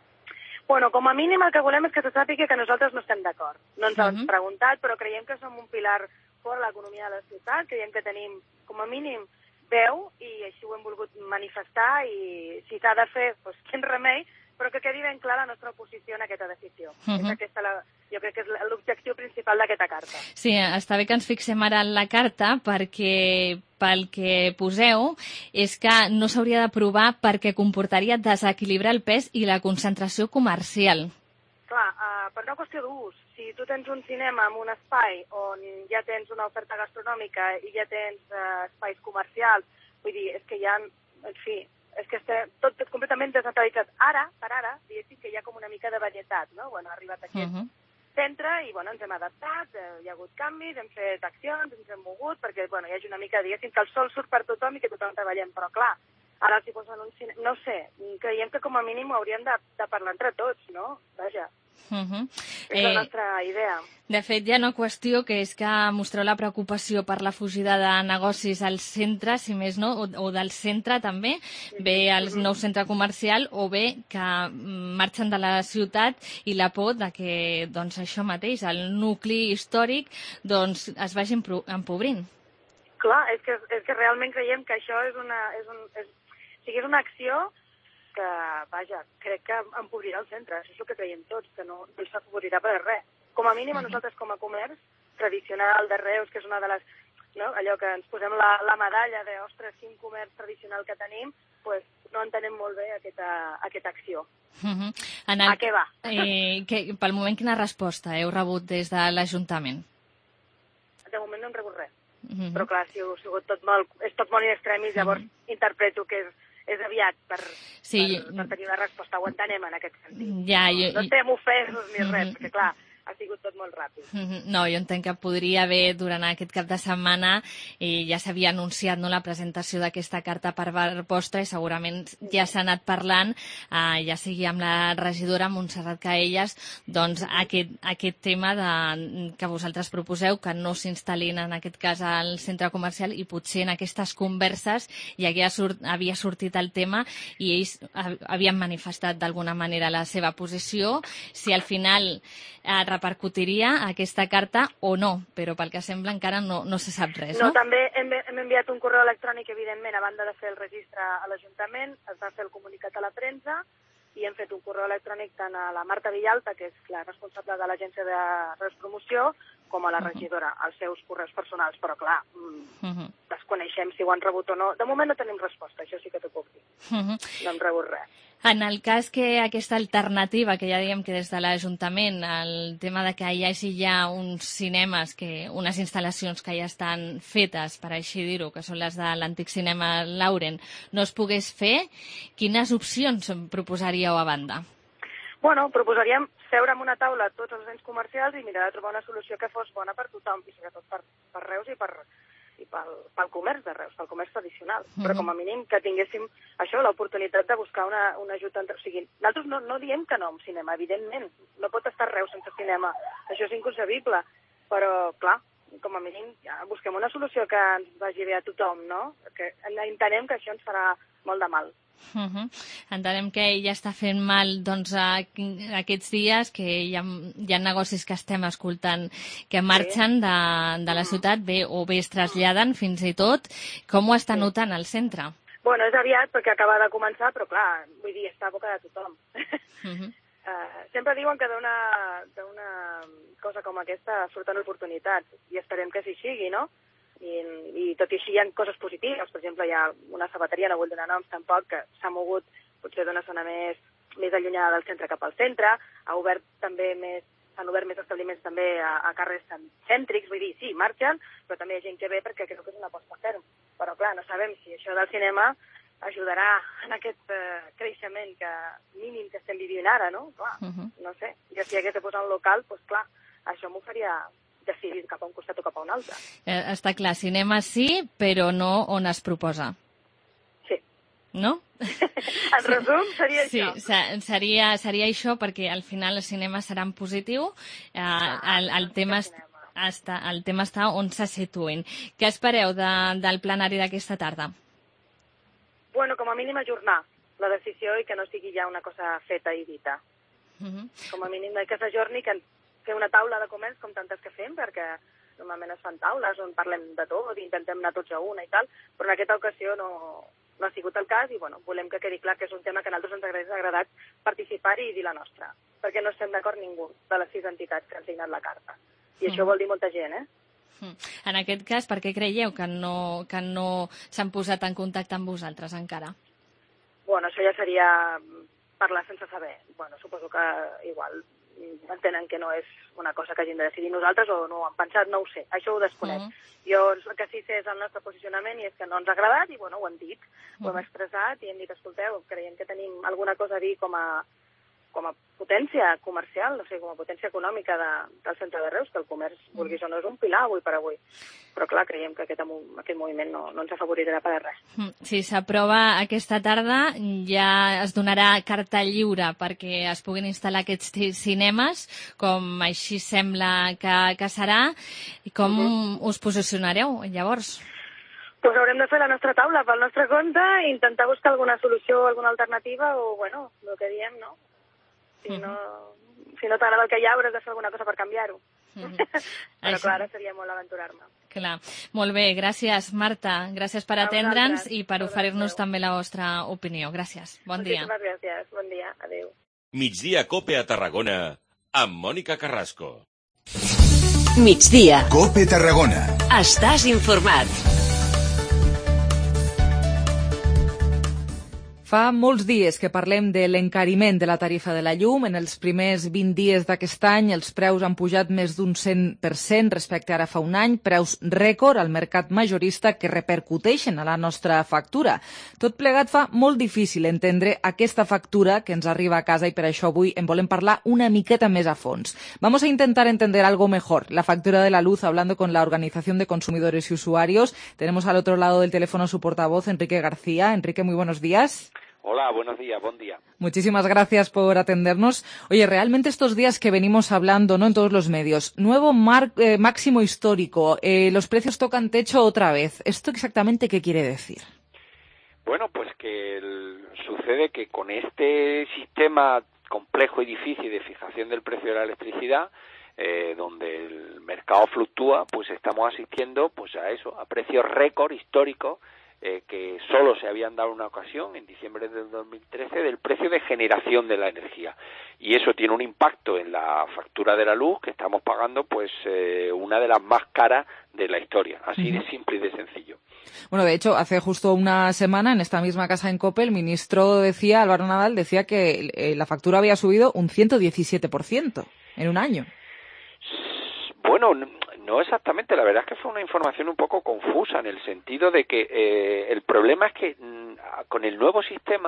[SPEAKER 6] Bueno, com a mínim el que volem és que se sàpiga que nosaltres no estem d'acord. No ens ho hem uh -huh. preguntat, però creiem que som un pilar fort a l'economia de la ciutat, creiem que tenim com a mínim veu i així ho hem volgut manifestar i si s'ha de fer, doncs quin remei, però que quedi ben clar la nostra oposició en aquesta decisió. Uh -huh. És aquesta la, jo crec que és l'objectiu principal d'aquesta carta.
[SPEAKER 31] Sí, està bé que ens fixem ara en la carta perquè pel que poseu és que no s'hauria d'aprovar perquè comportaria desequilibrar el pes i la concentració comercial.
[SPEAKER 6] Clar, uh, per una qüestió d'ús, si tu tens un cinema en un espai on ja tens una oferta gastronòmica i ja tens uh, espais comercials, vull dir, és que ja, en fi, és que estem tot, tot completament descentralitzat. Ara, per ara, diguéssim que hi ha com una mica de varietat, no? Bueno, ha arribat aquest uh -huh. centre i, bueno, ens hem adaptat, eh, hi ha hagut canvis, hem fet accions, ens hem mogut, perquè, bueno, hi hagi una mica, diguéssim, que el sol surt per tothom i que tothom treballem, però, clar, ara els hi posen un cinema, no sé, creiem que com a mínim ho hauríem de, de parlar entre tots, no? Vaja.
[SPEAKER 31] Uh -huh.
[SPEAKER 6] És la nostra idea.
[SPEAKER 31] De fet, hi ha una qüestió que és que mostreu la preocupació per la fugida de negocis al centre, si més no, o, o del centre també, bé al nou centre comercial o bé que marxen de la ciutat i la por de que doncs, això mateix, el nucli històric, doncs, es vagi empobrint.
[SPEAKER 6] Clar, és que, és que realment creiem que això és una, és un, és, o sigui, és una acció que, vaja, crec que empobrirà el centre, això és el que creiem tots, que no, no s'afavorirà per res. Com a mínim a nosaltres com a comerç tradicional de Reus, que és una de les, no, allò que ens posem la, la medalla de, ostres, quin comerç tradicional que tenim, pues, no entenem molt bé aquesta, aquesta acció.
[SPEAKER 31] Uh-huh. El,
[SPEAKER 6] a què va?
[SPEAKER 31] Eh, que, pel moment, quina resposta heu rebut des de l'Ajuntament?
[SPEAKER 6] De moment no hem rebut res.
[SPEAKER 31] Uh-huh.
[SPEAKER 6] Però clar, ha sigut, sigut tot molt, és tot molt in extremis, llavors uh-huh. interpreto que és, és aviat per, sí. per, per tenir una resposta, ho entenem en aquest sentit.
[SPEAKER 31] Ja,
[SPEAKER 6] no,
[SPEAKER 31] jo,
[SPEAKER 6] no estem ofesos ni res,
[SPEAKER 31] uh-huh.
[SPEAKER 6] perquè clar, ha sigut tot molt ràpid.
[SPEAKER 31] No, jo entenc que podria haver, durant aquest cap de setmana, eh, ja s'havia anunciat, no, la presentació d'aquesta carta per part vostra i segurament ja s'ha anat parlant, eh, ja sigui amb la regidora Montserrat Caelles, doncs aquest, aquest tema de, que vosaltres proposeu, que no s'instal·lin en aquest cas al centre comercial i potser en aquestes converses ja havia, sort, havia sortit el tema i ells havien manifestat d'alguna manera la seva posició, si al final eh, repercutiria aquesta carta o no, però pel que sembla encara no, no se sap res, no?
[SPEAKER 6] No, també hem, hem enviat un correu electrònic, evidentment, a banda de fer el registre a l'Ajuntament, es va fer el comunicat a la premsa i hem fet un correu electrònic tant a la Marta Villalta, que és la responsable de l'agència de Reus Promoció, com a la regidora, als seus correus personals, però clar, uh-huh. desconeixem si ho han rebut o no. De moment no tenim resposta, això sí que t'ho puc dir. Uh-huh. No hem rebut res.
[SPEAKER 31] En el cas que aquesta alternativa, que ja diem que des de l'Ajuntament, el tema de que hi hagi ja uns cinemes, que, unes instal·lacions que ja estan fetes, per així dir-ho, que són les de l'antic cinema Lauren, no es pogués fer, quines opcions proposaríeu a banda?
[SPEAKER 6] Bueno, proposaríem seure en una taula tots els ens comercials i mirar de trobar una solució que fos bona per tothom, i sobretot per, per Reus i per i pel, pel comerç de Reus, pel comerç tradicional. Mm-hmm. Però com a mínim que tinguéssim això, l'oportunitat de buscar una, una ajut entre... O sigui, nosaltres no, no diem que no a un cinema, evidentment. No pot estar Reus sense cinema. Això és inconcebible. Però, clar, com a mínim ja busquem una solució que ens vagi bé a tothom, no? Que entenem que això ens farà molt de mal.
[SPEAKER 31] Uh-huh. Entenem que ja està fent mal doncs, a, a aquests dies, que hi ha, hi ha negocis que estem escoltant que marxen de, de la ciutat, bé, o bé es traslladen fins i tot. Com ho està notant al centre?
[SPEAKER 6] Bueno, és aviat perquè acaba de començar, però clar, vull dir, està a boca de tothom. Uh-huh. uh, sempre diuen que d'una cosa com aquesta surten oportunitats i esperem que així sigui, no? I, i tot i així hi ha coses positives. Per exemple, hi ha una sabateria, no vull donar noms tampoc, que s'ha mogut potser d'una zona més, més allunyada del centre cap al centre, ha obert també més, s'han obert més establiments també a, a carrers cèntrics, vull dir, sí, marxen, però també hi ha gent que ve perquè crec que és una aposta ferm. Però clar, no sabem si això del cinema ajudarà en aquest uh, creixement que mínim que estem vivint ara, no? Clar, uh-huh. no sé, jo si hagués de posar un local, doncs clar, això m'ho faria decidir cap a un costat o cap a un altre.
[SPEAKER 31] Eh, està clar, cinema sí, però no on es proposa.
[SPEAKER 6] Sí.
[SPEAKER 31] No?
[SPEAKER 6] En resum, seria
[SPEAKER 31] sí,
[SPEAKER 6] això.
[SPEAKER 31] Sí, seria, seria això, perquè al final el cinema serà en positiu, eh, ah, el, el, tema està, el tema està on se situïn. Què espereu de, del plenari d'aquesta tarda?
[SPEAKER 6] Bueno, com a mínim ajornar la decisió i que no sigui ja una cosa feta i dita. Uh-huh. Com a mínim que s'ajorni, que fer una taula de comerç com tantes que fem, perquè normalment es fan taules on parlem de tot i intentem anar tots a una i tal, però en aquesta ocasió no, no ha sigut el cas i bueno, volem que quedi clar que és un tema que a nosaltres ens hagués agradat participar-hi i dir la nostra, perquè no estem d'acord ningú de les sis entitats que han signat la carta. I mm. això vol dir molta gent, eh?
[SPEAKER 31] Mm. En aquest cas, per què creieu que no, que no s'han posat en contacte amb vosaltres encara?
[SPEAKER 6] Bueno, això ja seria parlar sense saber. Bueno, suposo que igual entenen que no és una cosa que hagin de decidir nosaltres o no ho han pensat, no ho sé, això ho desconec. Uh-huh. Jo el que sí sé és el nostre posicionament i és que no ens ha agradat i bueno, ho hem dit, uh-huh. ho hem expressat i hem dit, escolteu, creiem que tenim alguna cosa a dir com a, com a potència comercial, no sé, com a potència econòmica de, del centre de Reus, que el comerç, uh-huh. vulguis o no, és un pilar avui per avui. Però clar, creiem que aquest, aquest moviment no, no ens afavorirà per a res.
[SPEAKER 31] Si s'aprova aquesta tarda, ja es donarà carta lliure perquè es puguin instal·lar aquests cinemes, com així sembla que, que serà. I com uh-huh. us posicionareu, llavors?
[SPEAKER 6] Pues haurem de fer la nostra taula pel nostre compte i intentar buscar alguna solució, alguna alternativa o, bueno, el que diem, no? Si no, si no t'agrada el que hi ha, hauràs de fer alguna cosa per canviar-ho. Però clar, ara seria molt aventurar-me.
[SPEAKER 31] Clar. Molt bé, gràcies Marta, gràcies per atendre'ns i per oferir-nos també la vostra opinió. Gràcies, bon dia.
[SPEAKER 6] Moltíssimes gràcies, bon dia, adéu.
[SPEAKER 14] Migdia Cope a Tarragona, amb Mònica Carrasco.
[SPEAKER 30] Migdia. Cope Tarragona.
[SPEAKER 13] Estàs informat.
[SPEAKER 3] Fa molts dies que parlem de l'encariment de la tarifa de la llum. En els primers vint dies d'aquest any els preus han pujat més d'un cent per cent respecte a ara fa un any, preus rècord al mercat majorista que repercuteixen a la nostra factura. Tot plegat fa molt difícil entendre aquesta factura que ens arriba a casa i per això avui en volem parlar una miqueta més a fons. Vamos a intentar entender algo mejor la factura de la luz hablando con la Organización de Consumidores y Usuarios. Tenemos al otro lado del teléfono su portavoz, Enrique García. Enrique, muy buenos días.
[SPEAKER 15] Hola, buenos días, buen día.
[SPEAKER 3] Muchísimas gracias por atendernos. Oye, realmente estos días que venimos hablando, ¿no?, en todos los medios, nuevo mar, eh, máximo histórico, eh, los precios tocan techo otra vez. ¿Esto exactamente qué quiere decir?
[SPEAKER 15] Bueno, pues que el, sucede que con este sistema complejo y difícil de fijación del precio de la electricidad, eh, donde el mercado fluctúa, pues estamos asistiendo pues a eso, a precios récord históricos, Eh, que solo se habían dado una ocasión en diciembre del dos mil trece del precio de generación de la energía, y eso tiene un impacto en la factura de la luz que estamos pagando pues eh, una de las más caras de la historia, así de simple y de sencillo.
[SPEAKER 3] Bueno, de hecho, hace justo una semana en esta misma casa en COPE el ministro decía, Álvaro Nadal, decía que eh, la factura había subido un ciento diecisiete por ciento en un año.
[SPEAKER 15] Bueno, no exactamente, la verdad es que fue una información un poco confusa en el sentido de que eh, el problema es que mmm, con el nuevo sistema,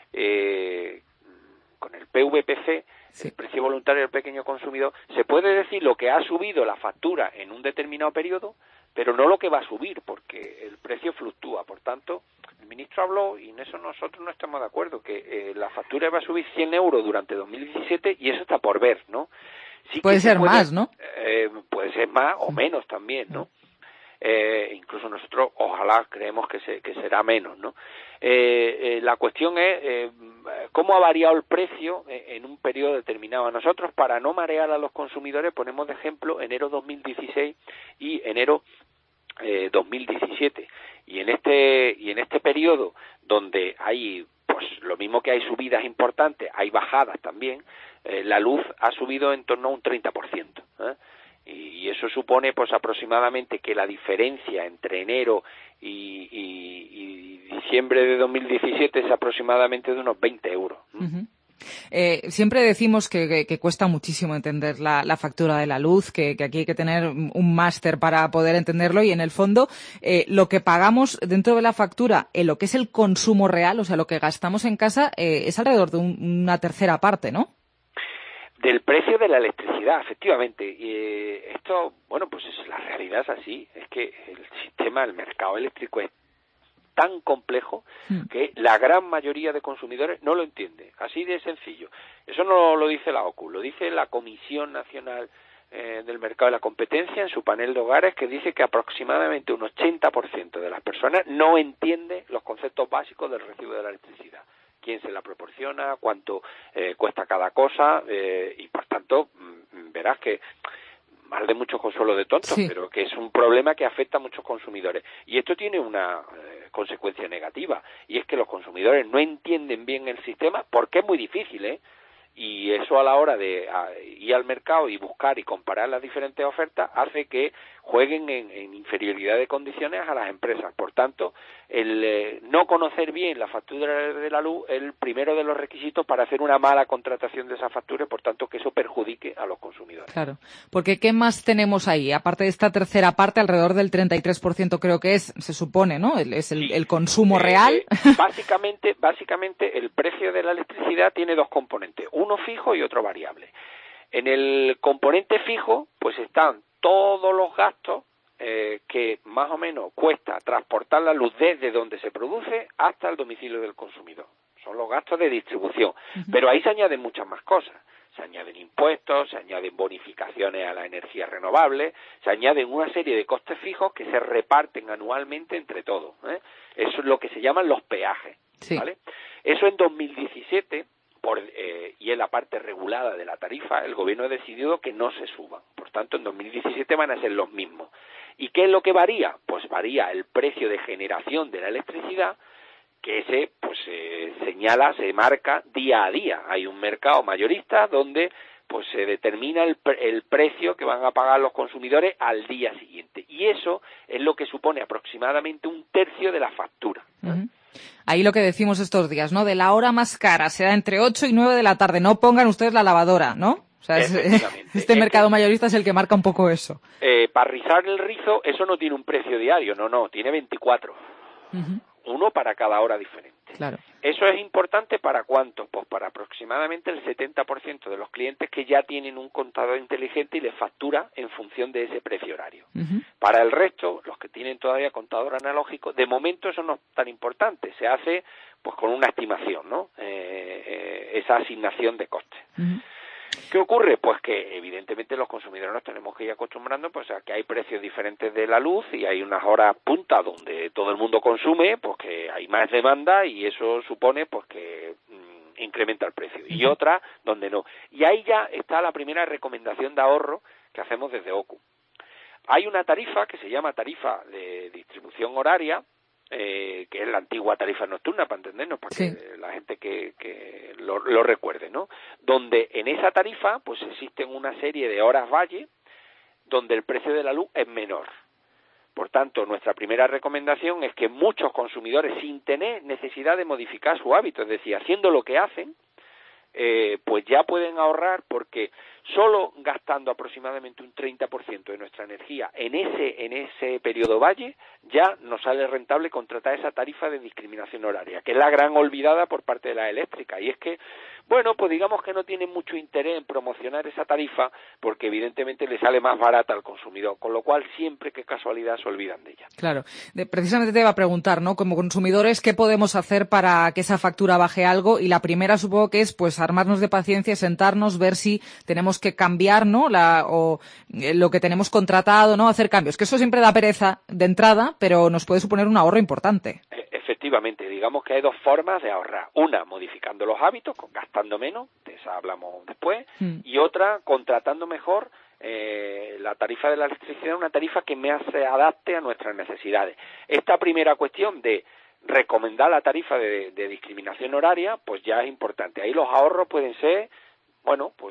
[SPEAKER 15] eh, con el P V P C, sí, el precio voluntario del pequeño consumidor, se puede decir lo que ha subido la factura en un determinado periodo, pero no lo que va a subir, porque el precio fluctúa. Por tanto, el ministro habló, y en eso nosotros no estamos de acuerdo, que eh, la factura va a subir cien euros durante dos mil diecisiete, y eso está por ver, ¿no? Sí,
[SPEAKER 3] puede ser puede, más, ¿no?
[SPEAKER 15] Eh, puede ser más o menos también, ¿no? Eh, incluso nosotros, ojalá, creemos que, se, que será menos, ¿no? Eh, eh, la cuestión es eh, cómo ha variado el precio en un periodo determinado. Nosotros, para no marear a los consumidores, ponemos de ejemplo enero dos mil dieciséis y enero eh, dos mil diecisiete. Y en este y en este periodo donde hay, pues lo mismo que hay subidas importantes, hay bajadas también. Eh, la luz ha subido en torno a un treinta por ciento, ¿eh? y, y eso supone pues aproximadamente que la diferencia entre enero y, y, y diciembre de dos mil diecisiete es aproximadamente de unos veinte euros. ¿eh?
[SPEAKER 3] Uh-huh. Eh, siempre decimos que, que, que cuesta muchísimo entender la, la factura de la luz, que, que aquí hay que tener un máster para poder entenderlo, y en el fondo eh, lo que pagamos dentro de la factura en lo que es el consumo real, o sea, lo que gastamos en casa, eh, es alrededor de un, una tercera parte, ¿no?
[SPEAKER 15] Del precio de la electricidad, efectivamente. Y eh, esto, bueno, pues es, la realidad es así, es que el sistema, el mercado eléctrico es tan complejo que la gran mayoría de consumidores no lo entiende, así de sencillo. Eso no lo dice la O C U, lo dice la Comisión Nacional eh, del Mercado y la Competencia en su panel de hogares, que dice que aproximadamente un ochenta por ciento de las personas no entiende los conceptos básicos del recibo de la electricidad. Quién se la proporciona, cuánto eh, cuesta cada cosa, eh, y por tanto m- verás que mal de muchos consuelo de tontos, sí, pero que es un problema que afecta a muchos consumidores. Y esto tiene una eh, consecuencia negativa, y es que los consumidores no entienden bien el sistema, porque es muy difícil, ¿eh? Y eso, a la hora de a, ir al mercado y buscar y comparar las diferentes ofertas, hace que jueguen en, en inferioridad de condiciones a las empresas. Por tanto, el eh, no conocer bien la factura de la luz es el primero de los requisitos para hacer una mala contratación de esa factura, y por tanto que eso perjudique a los consumidores.
[SPEAKER 3] Claro, porque ¿qué más tenemos ahí? Aparte de esta tercera parte, alrededor del treinta y tres por ciento creo que es, se supone, ¿no? El, es el,
[SPEAKER 15] sí.
[SPEAKER 3] el consumo eh, real.
[SPEAKER 15] Eh, básicamente, básicamente el precio de la electricidad tiene dos componentes, uno fijo y otro variable. En el componente fijo, pues están todos los gastos eh, que más o menos cuesta transportar la luz desde donde se produce hasta el domicilio del consumidor. Son los gastos de distribución. Uh-huh. Pero ahí se añaden muchas más cosas. Se añaden impuestos, se añaden bonificaciones a la energía renovable, se añaden una serie de costes fijos que se reparten anualmente entre todos, ¿eh? Eso es lo que se llaman los peajes, sí, ¿vale? Eso en dos mil diecisiete por, eh, y en la parte regulada de la tarifa, el gobierno ha decidido que no se suban. Por tanto, en dos mil diecisiete van a ser los mismos. ¿Y qué es lo que varía? Pues varía el precio de generación de la electricidad, que ese pues se señala, se marca día a día. Hay un mercado mayorista donde pues se determina el, el precio que van a pagar los consumidores al día siguiente. Y eso es lo que supone aproximadamente un tercio de la factura.
[SPEAKER 3] Uh-huh. Ahí lo que decimos estos días, ¿no? De la hora más cara será entre ocho y nueve de la tarde. No pongan ustedes la lavadora, ¿no? O sea, es, este es mercado que, mayorista es el que marca un poco eso.
[SPEAKER 15] Eh, para rizar el rizo, eso no tiene un precio diario, no, no, tiene veinticuatro. Uh-huh. Uno para cada hora diferente.
[SPEAKER 3] Claro.
[SPEAKER 15] ¿Eso es importante para cuánto? Pues para aproximadamente el setenta por ciento de los clientes que ya tienen un contador inteligente y les factura en función de ese precio horario. Uh-huh. Para el resto, los que tienen todavía contador analógico, de momento eso no es tan importante. Se hace pues con una estimación, ¿no? Eh, eh, esa asignación de costes. Uh-huh. ¿Qué ocurre? Pues que evidentemente los consumidores nos tenemos que ir acostumbrando pues a que hay precios diferentes de la luz y hay unas horas punta donde todo el mundo consume, pues que hay más demanda y eso supone pues que mmm, incrementa el precio. Y otras donde no. Y ahí ya está la primera recomendación de ahorro que hacemos desde O C U. Hay una tarifa que se llama tarifa de distribución horaria, Eh, que es la antigua tarifa nocturna, para entendernos, para sí. que la gente que, que lo, lo recuerde, ¿no? Donde en esa tarifa pues existen una serie de horas valle donde el precio de la luz es menor. Por tanto, nuestra primera recomendación es que muchos consumidores, sin tener necesidad de modificar su hábito, es decir, haciendo lo que hacen, eh, pues ya pueden ahorrar, porque solo gastando aproximadamente un treinta por ciento de nuestra energía en ese en ese periodo valle, ya nos sale rentable contratar esa tarifa de discriminación horaria, que es la gran olvidada por parte de la eléctrica. Y es que, bueno, pues digamos que no tienen mucho interés en promocionar esa tarifa porque evidentemente le sale más barata al consumidor, con lo cual siempre, qué casualidad, se olvidan de ella.
[SPEAKER 3] Claro. De, precisamente te iba a preguntar, ¿no? Como consumidores, ¿qué podemos hacer para que esa factura baje algo? Y la primera supongo que es pues armarnos de paciencia, sentarnos, ver si tenemos que cambiar, ¿no? La, o eh, lo que tenemos contratado, ¿no? Hacer cambios. Que eso siempre da pereza de entrada, pero nos puede suponer un ahorro importante.
[SPEAKER 15] Efectivamente, digamos que hay dos formas de ahorrar. Una, modificando los hábitos, gastando menos, de esa hablamos después, mm. y otra, contratando mejor eh, la tarifa de la electricidad, una tarifa que me se adapte a nuestras necesidades. Esta primera cuestión de recomendar la tarifa de, de discriminación horaria, pues ya es importante. Ahí los ahorros pueden ser, bueno, pues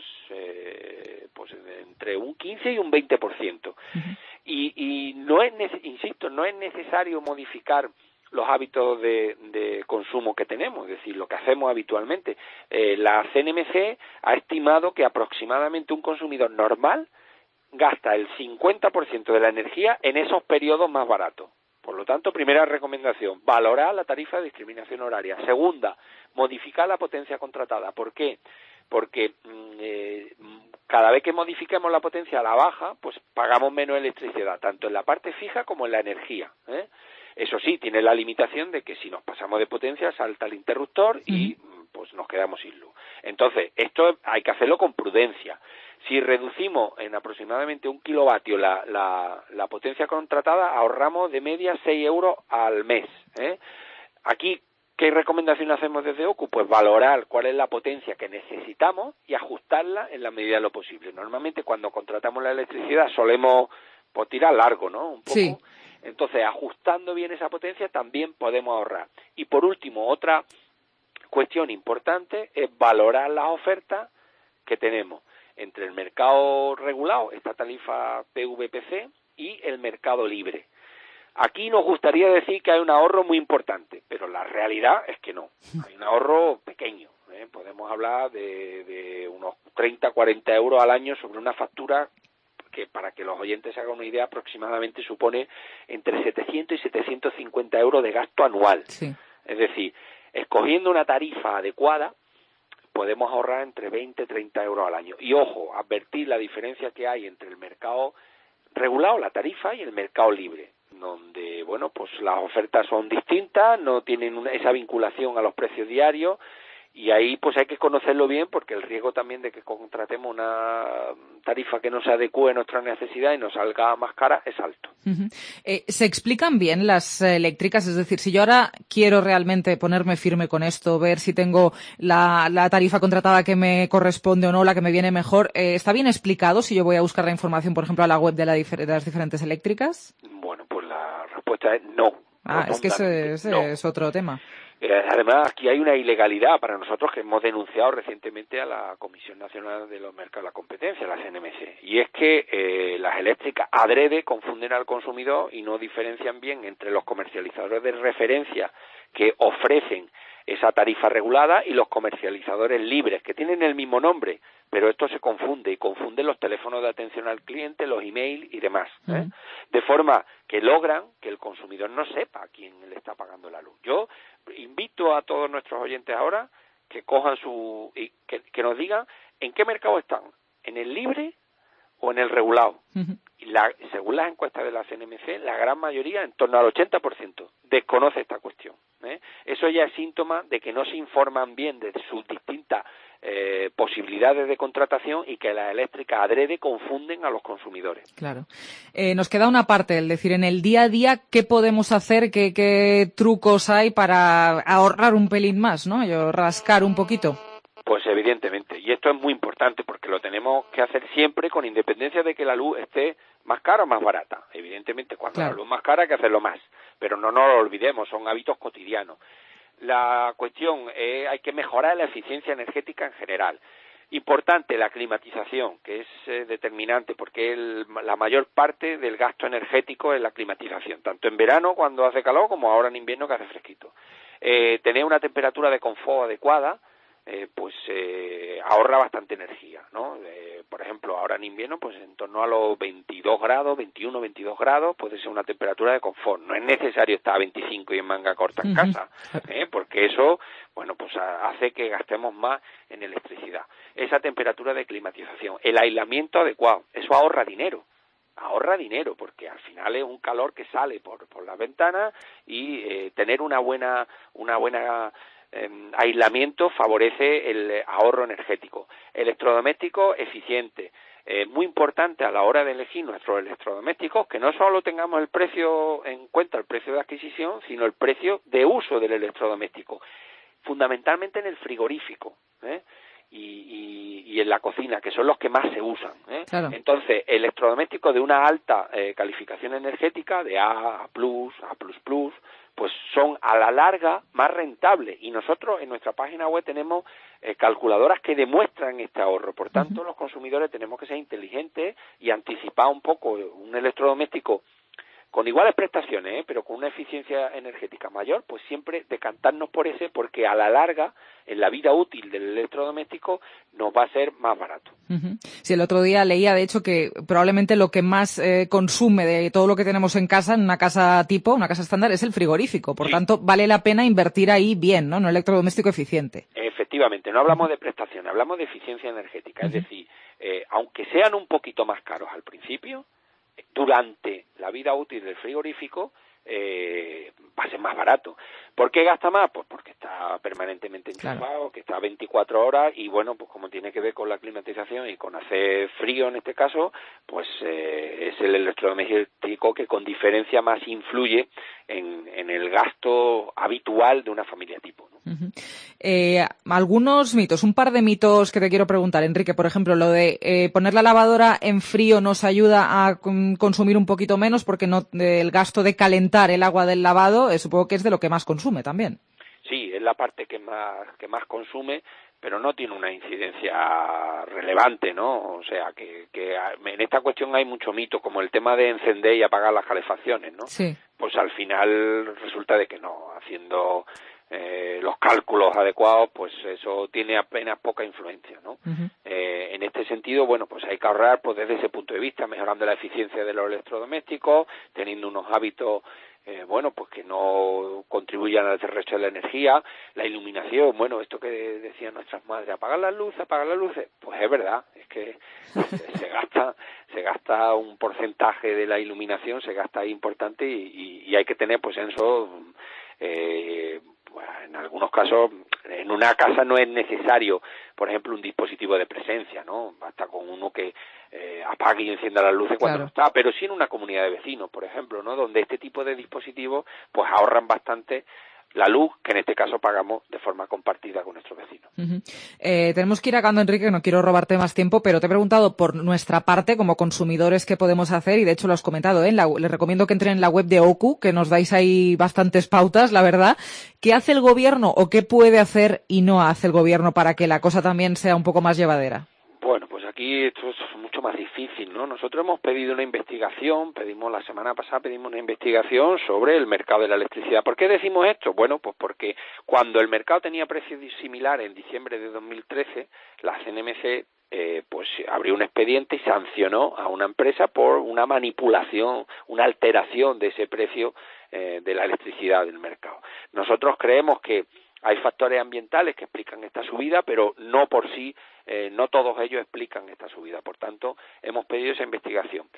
[SPEAKER 15] eh, pues entre un quince y un veinte por ciento. Uh-huh. Y, y no es, insisto, no es necesario modificar los hábitos de, de consumo que tenemos, es decir, lo que hacemos habitualmente. Eh, la C N M C ha estimado que aproximadamente un consumidor normal gasta el cincuenta por ciento de la energía en esos periodos más baratos. Por lo tanto, primera recomendación, valorar la tarifa de discriminación horaria. Segunda, modificar la potencia contratada. ¿Por qué? Porque eh, cada vez que modifiquemos la potencia a la baja, pues pagamos menos electricidad, tanto en la parte fija como en la energía, ¿eh? Eso sí, tiene la limitación de que si nos pasamos de potencia salta el interruptor y pues nos quedamos sin luz. Entonces, esto hay que hacerlo con prudencia. Si reducimos en aproximadamente un kilovatio la, la, la potencia contratada, ahorramos de media seis euros al mes, ¿eh? Aquí, ¿qué recomendación hacemos desde O C U? Pues valorar cuál es la potencia que necesitamos y ajustarla en la medida de lo posible. Normalmente cuando contratamos la electricidad solemos pues, tirar largo, ¿no? Un poco. Sí. Entonces, ajustando bien esa potencia también podemos ahorrar. Y por último, otra cuestión importante es valorar las ofertas que tenemos entre el mercado regulado, esta tarifa P V P C, y el mercado libre. Aquí nos gustaría decir que hay un ahorro muy importante, pero la realidad es que no. Hay un ahorro pequeño, ¿eh? Podemos hablar de, de unos treinta, cuarenta euros al año sobre una factura que, para que los oyentes se hagan una idea, aproximadamente supone entre setecientos y setecientos cincuenta euros de gasto anual. Sí. Es decir, escogiendo una tarifa adecuada, podemos ahorrar entre veinte y treinta euros al año. Y ojo, advertir la diferencia que hay entre el mercado regulado, la tarifa, y el mercado libre, donde, bueno, pues las ofertas son distintas, no tienen una, esa vinculación a los precios diarios, y ahí pues hay que conocerlo bien, porque el riesgo también de que contratemos una tarifa que no se adecue a nuestra necesidad y nos salga más cara es alto.
[SPEAKER 3] Uh-huh. Eh, ¿Se explican bien las eléctricas? Es decir, si yo ahora quiero realmente ponerme firme con esto, ver si tengo la, la tarifa contratada que me corresponde o no, la que me viene mejor, eh, ¿está bien explicado si yo voy a buscar la información, por ejemplo, a la web de, la difer- de las diferentes eléctricas?
[SPEAKER 15] Bueno, pues la respuesta es no.
[SPEAKER 3] Ah, es que ese, ese
[SPEAKER 15] no.
[SPEAKER 3] es otro tema.
[SPEAKER 15] Eh, además, aquí hay una ilegalidad para nosotros que hemos denunciado recientemente a la Comisión Nacional de los Mercados de la Competencia, la C N M C, y es que eh, las eléctricas adrede confunden al consumidor y no diferencian bien entre los comercializadores de referencia que ofrecen esa tarifa regulada y los comercializadores libres, que tienen el mismo nombre, pero esto se confunde y confunde los teléfonos de atención al cliente, los emails y demás, ¿eh? Uh-huh. De forma que logran que el consumidor no sepa a quién le está pagando la luz. Yo invito a todos nuestros oyentes ahora que cojan su y que, que nos digan en qué mercado están, en el libre o en el regulado. Uh-huh. Y la, según las encuestas de la C N M C, la gran mayoría, en torno al ochenta por ciento, desconoce esta cuestión, ¿eh? Eso ya es síntoma de que no se informan bien de sus distintas eh, posibilidades de contratación y que las eléctricas adrede confunden a los consumidores.
[SPEAKER 3] Claro. Eh, nos queda una parte, es decir, en el día a día, ¿qué podemos hacer? ¿Qué, qué trucos hay para ahorrar un pelín más, ¿no? Yo rascar un poquito.
[SPEAKER 15] Pues evidentemente, y esto es muy importante porque lo tenemos que hacer siempre con independencia de que la luz esté más cara o más barata. Evidentemente, cuando claro. la luz es más cara hay que hacerlo más, pero no nos lo olvidemos, son hábitos cotidianos. La cuestión es hay que mejorar la eficiencia energética en general. Importante la climatización, que es eh, determinante porque el, la mayor parte del gasto energético es la climatización, tanto en verano cuando hace calor como ahora en invierno que hace fresquito. Eh, tener una temperatura de confort adecuada, Eh, pues eh, ahorra bastante energía, ¿no? Eh, por ejemplo, ahora en invierno, pues en torno a los veintidós grados, veintiuno, veintidós grados, puede ser una temperatura de confort. No es necesario estar a veinticinco y en manga corta en casa, ¿eh? Porque eso, bueno, pues hace que gastemos más en electricidad. Esa temperatura de climatización, el aislamiento adecuado, eso ahorra dinero. ahorra dinero porque al final es un calor que sale por por las ventanas y eh, tener una buena una buena eh, aislamiento favorece el ahorro energético. Electrodoméstico eficiente. Eh, muy importante a la hora de elegir nuestros electrodomésticos que no solo tengamos el precio en cuenta, el precio de adquisición, sino el precio de uso del electrodoméstico, fundamentalmente en el frigorífico, ¿eh? Y, y, y en la cocina, que son los que más se usan, ¿eh? Claro. Entonces, electrodomésticos de una alta eh, calificación energética, de A, A+, A++, pues son a la larga más rentables. Y nosotros en nuestra página web tenemos eh, calculadoras que demuestran este ahorro. Por tanto, uh-huh. los consumidores tenemos que ser inteligentes y anticipar un poco un electrodoméstico con iguales prestaciones, ¿eh? pero con una eficiencia energética mayor, pues siempre decantarnos por ese, porque a la larga, en la vida útil del electrodoméstico, nos va a ser más barato.
[SPEAKER 3] Uh-huh. Sí, el otro día leía, de hecho, que probablemente lo que más eh, consume de todo lo que tenemos en casa, en una casa tipo, una casa estándar, es el frigorífico. Por sí. tanto, vale la pena invertir ahí bien, ¿no? En un electrodoméstico eficiente.
[SPEAKER 15] Efectivamente, no hablamos de prestación, hablamos de eficiencia energética. Uh-huh. Es decir, eh, aunque sean un poquito más caros al principio, durante la vida útil del frigorífico eh, va a ser más barato. ¿Por qué gasta más? Pues porque está permanentemente enchufado, claro. que está veinticuatro horas y bueno, pues como tiene que ver con la climatización y con hacer frío en este caso, pues eh, es el electrodoméstico que con diferencia más influye en, en el gasto habitual de una familia tipo, ¿no?
[SPEAKER 3] Uh-huh. Eh, algunos mitos, un par de mitos que te quiero preguntar, Enrique. Por ejemplo, lo de eh, poner la lavadora en frío nos ayuda a con, consumir un poquito menos porque no eh, el gasto de calentar el agua del lavado eh, supongo que es de lo que más consume también.
[SPEAKER 15] Sí, es la parte que más que más consume, pero no tiene una incidencia relevante, ¿no? O sea, que, que en esta cuestión hay mucho mito, como el tema de encender y apagar las calefacciones, ¿no?
[SPEAKER 3] Sí.
[SPEAKER 15] Pues al final resulta de que no, haciendo eh, los cálculos adecuados, pues eso tiene apenas poca influencia, ¿no? Uh-huh. Eh, en este sentido, bueno, pues hay que ahorrar pues desde ese punto de vista, mejorando la eficiencia de los electrodomésticos, teniendo unos hábitos Eh, bueno, pues que no contribuyan al derroche de la energía, la iluminación, bueno, esto que decían nuestras madres, apagar las luces, apagar las luces, pues es verdad, es que se, se gasta se gasta un porcentaje de la iluminación, se gasta ahí importante y, y, y hay que tener pues eso, eh, en algunos casos, en una casa no es necesario, por ejemplo, un dispositivo de presencia, ¿no? Basta con uno que eh, apague y encienda las luces cuando no está, pero sí en una comunidad de vecinos, por ejemplo, ¿no? Donde este tipo de dispositivos pues ahorran bastante la luz, que en este caso pagamos de forma compartida con nuestros vecinos.
[SPEAKER 3] Uh-huh. Eh, tenemos que ir acabando, Enrique, no quiero robarte más tiempo, pero te he preguntado por nuestra parte, como consumidores, qué podemos hacer, y de hecho lo has comentado, ¿eh? La, les recomiendo que entren en la web de Oku, que nos dais ahí bastantes pautas, la verdad. ¿Qué hace el gobierno o qué puede hacer y no hace el gobierno para que la cosa también sea un poco más llevadera?
[SPEAKER 15] Bueno, pues aquí esto es mucho más difícil, ¿no? Nosotros hemos pedido una investigación, pedimos la semana pasada, pedimos una investigación sobre el mercado de la electricidad. ¿Por qué decimos esto? Bueno, pues porque cuando el mercado tenía precios similares en diciembre de dos mil trece, la C N M C eh, pues abrió un expediente y sancionó a una empresa por una manipulación, una alteración de ese precio eh, de la electricidad del mercado. Nosotros creemos que hay factores ambientales que explican esta subida, pero no por sí, eh, no todos ellos explican esta subida. Por tanto, hemos pedido esa investigación.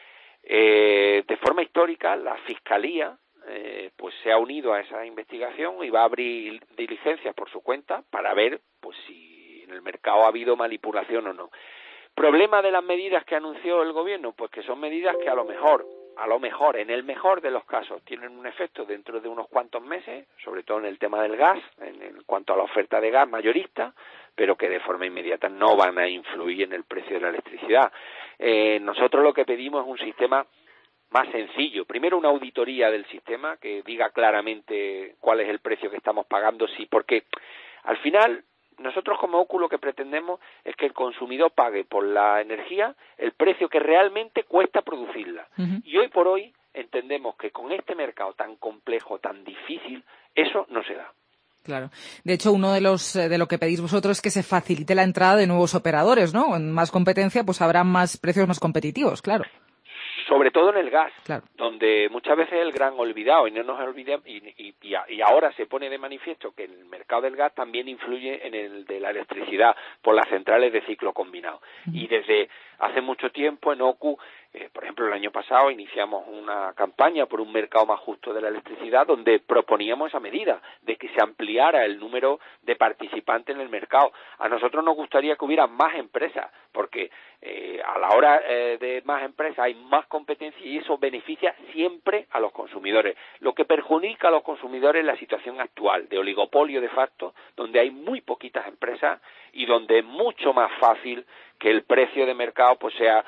[SPEAKER 15] Eh, de forma histórica, la Fiscalía eh, pues se ha unido a esa investigación y va a abrir diligencias por su cuenta para ver pues si en el mercado ha habido manipulación o no. ¿Problema de las medidas que anunció el gobierno? Pues que son medidas que a lo mejor a lo mejor, en el mejor de los casos, tienen un efecto dentro de unos cuantos meses, sobre todo en el tema del gas, en, en cuanto a la oferta de gas mayorista, pero que de forma inmediata no van a influir en el precio de la electricidad. Eh, nosotros lo que pedimos es un sistema más sencillo. Primero, una auditoría del sistema que diga claramente cuál es el precio que estamos pagando, sí, porque al final nosotros como Oku lo que pretendemos es que el consumidor pague por la energía el precio que realmente cuesta producirla. Uh-huh. Y hoy por hoy entendemos que con este mercado tan complejo, tan difícil, eso no se da.
[SPEAKER 3] Claro. De hecho, uno de los de lo que pedís vosotros es que se facilite la entrada de nuevos operadores, ¿no? En más competencia, pues habrá más precios más competitivos, claro.
[SPEAKER 15] Sobre todo en el gas,
[SPEAKER 3] claro,
[SPEAKER 15] donde muchas veces el gran olvidado, y no nos olvidemos, y, y, y ahora se pone de manifiesto que el mercado del gas también influye en el de la electricidad por las centrales de ciclo combinado. Uh-huh. Y desde hace mucho tiempo en Oku, eh, por ejemplo, el año pasado iniciamos una campaña por un mercado más justo de la electricidad donde proponíamos esa medida de que se ampliara el número de participantes en el mercado. A nosotros nos gustaría que hubiera más empresas, porque eh, a la hora eh, de más empresas hay más competencia y eso beneficia siempre a los consumidores. Lo que perjudica a los consumidores es la situación actual de oligopolio de facto, donde hay muy poquitas empresas y donde es mucho más fácil que el precio de mercado pues sea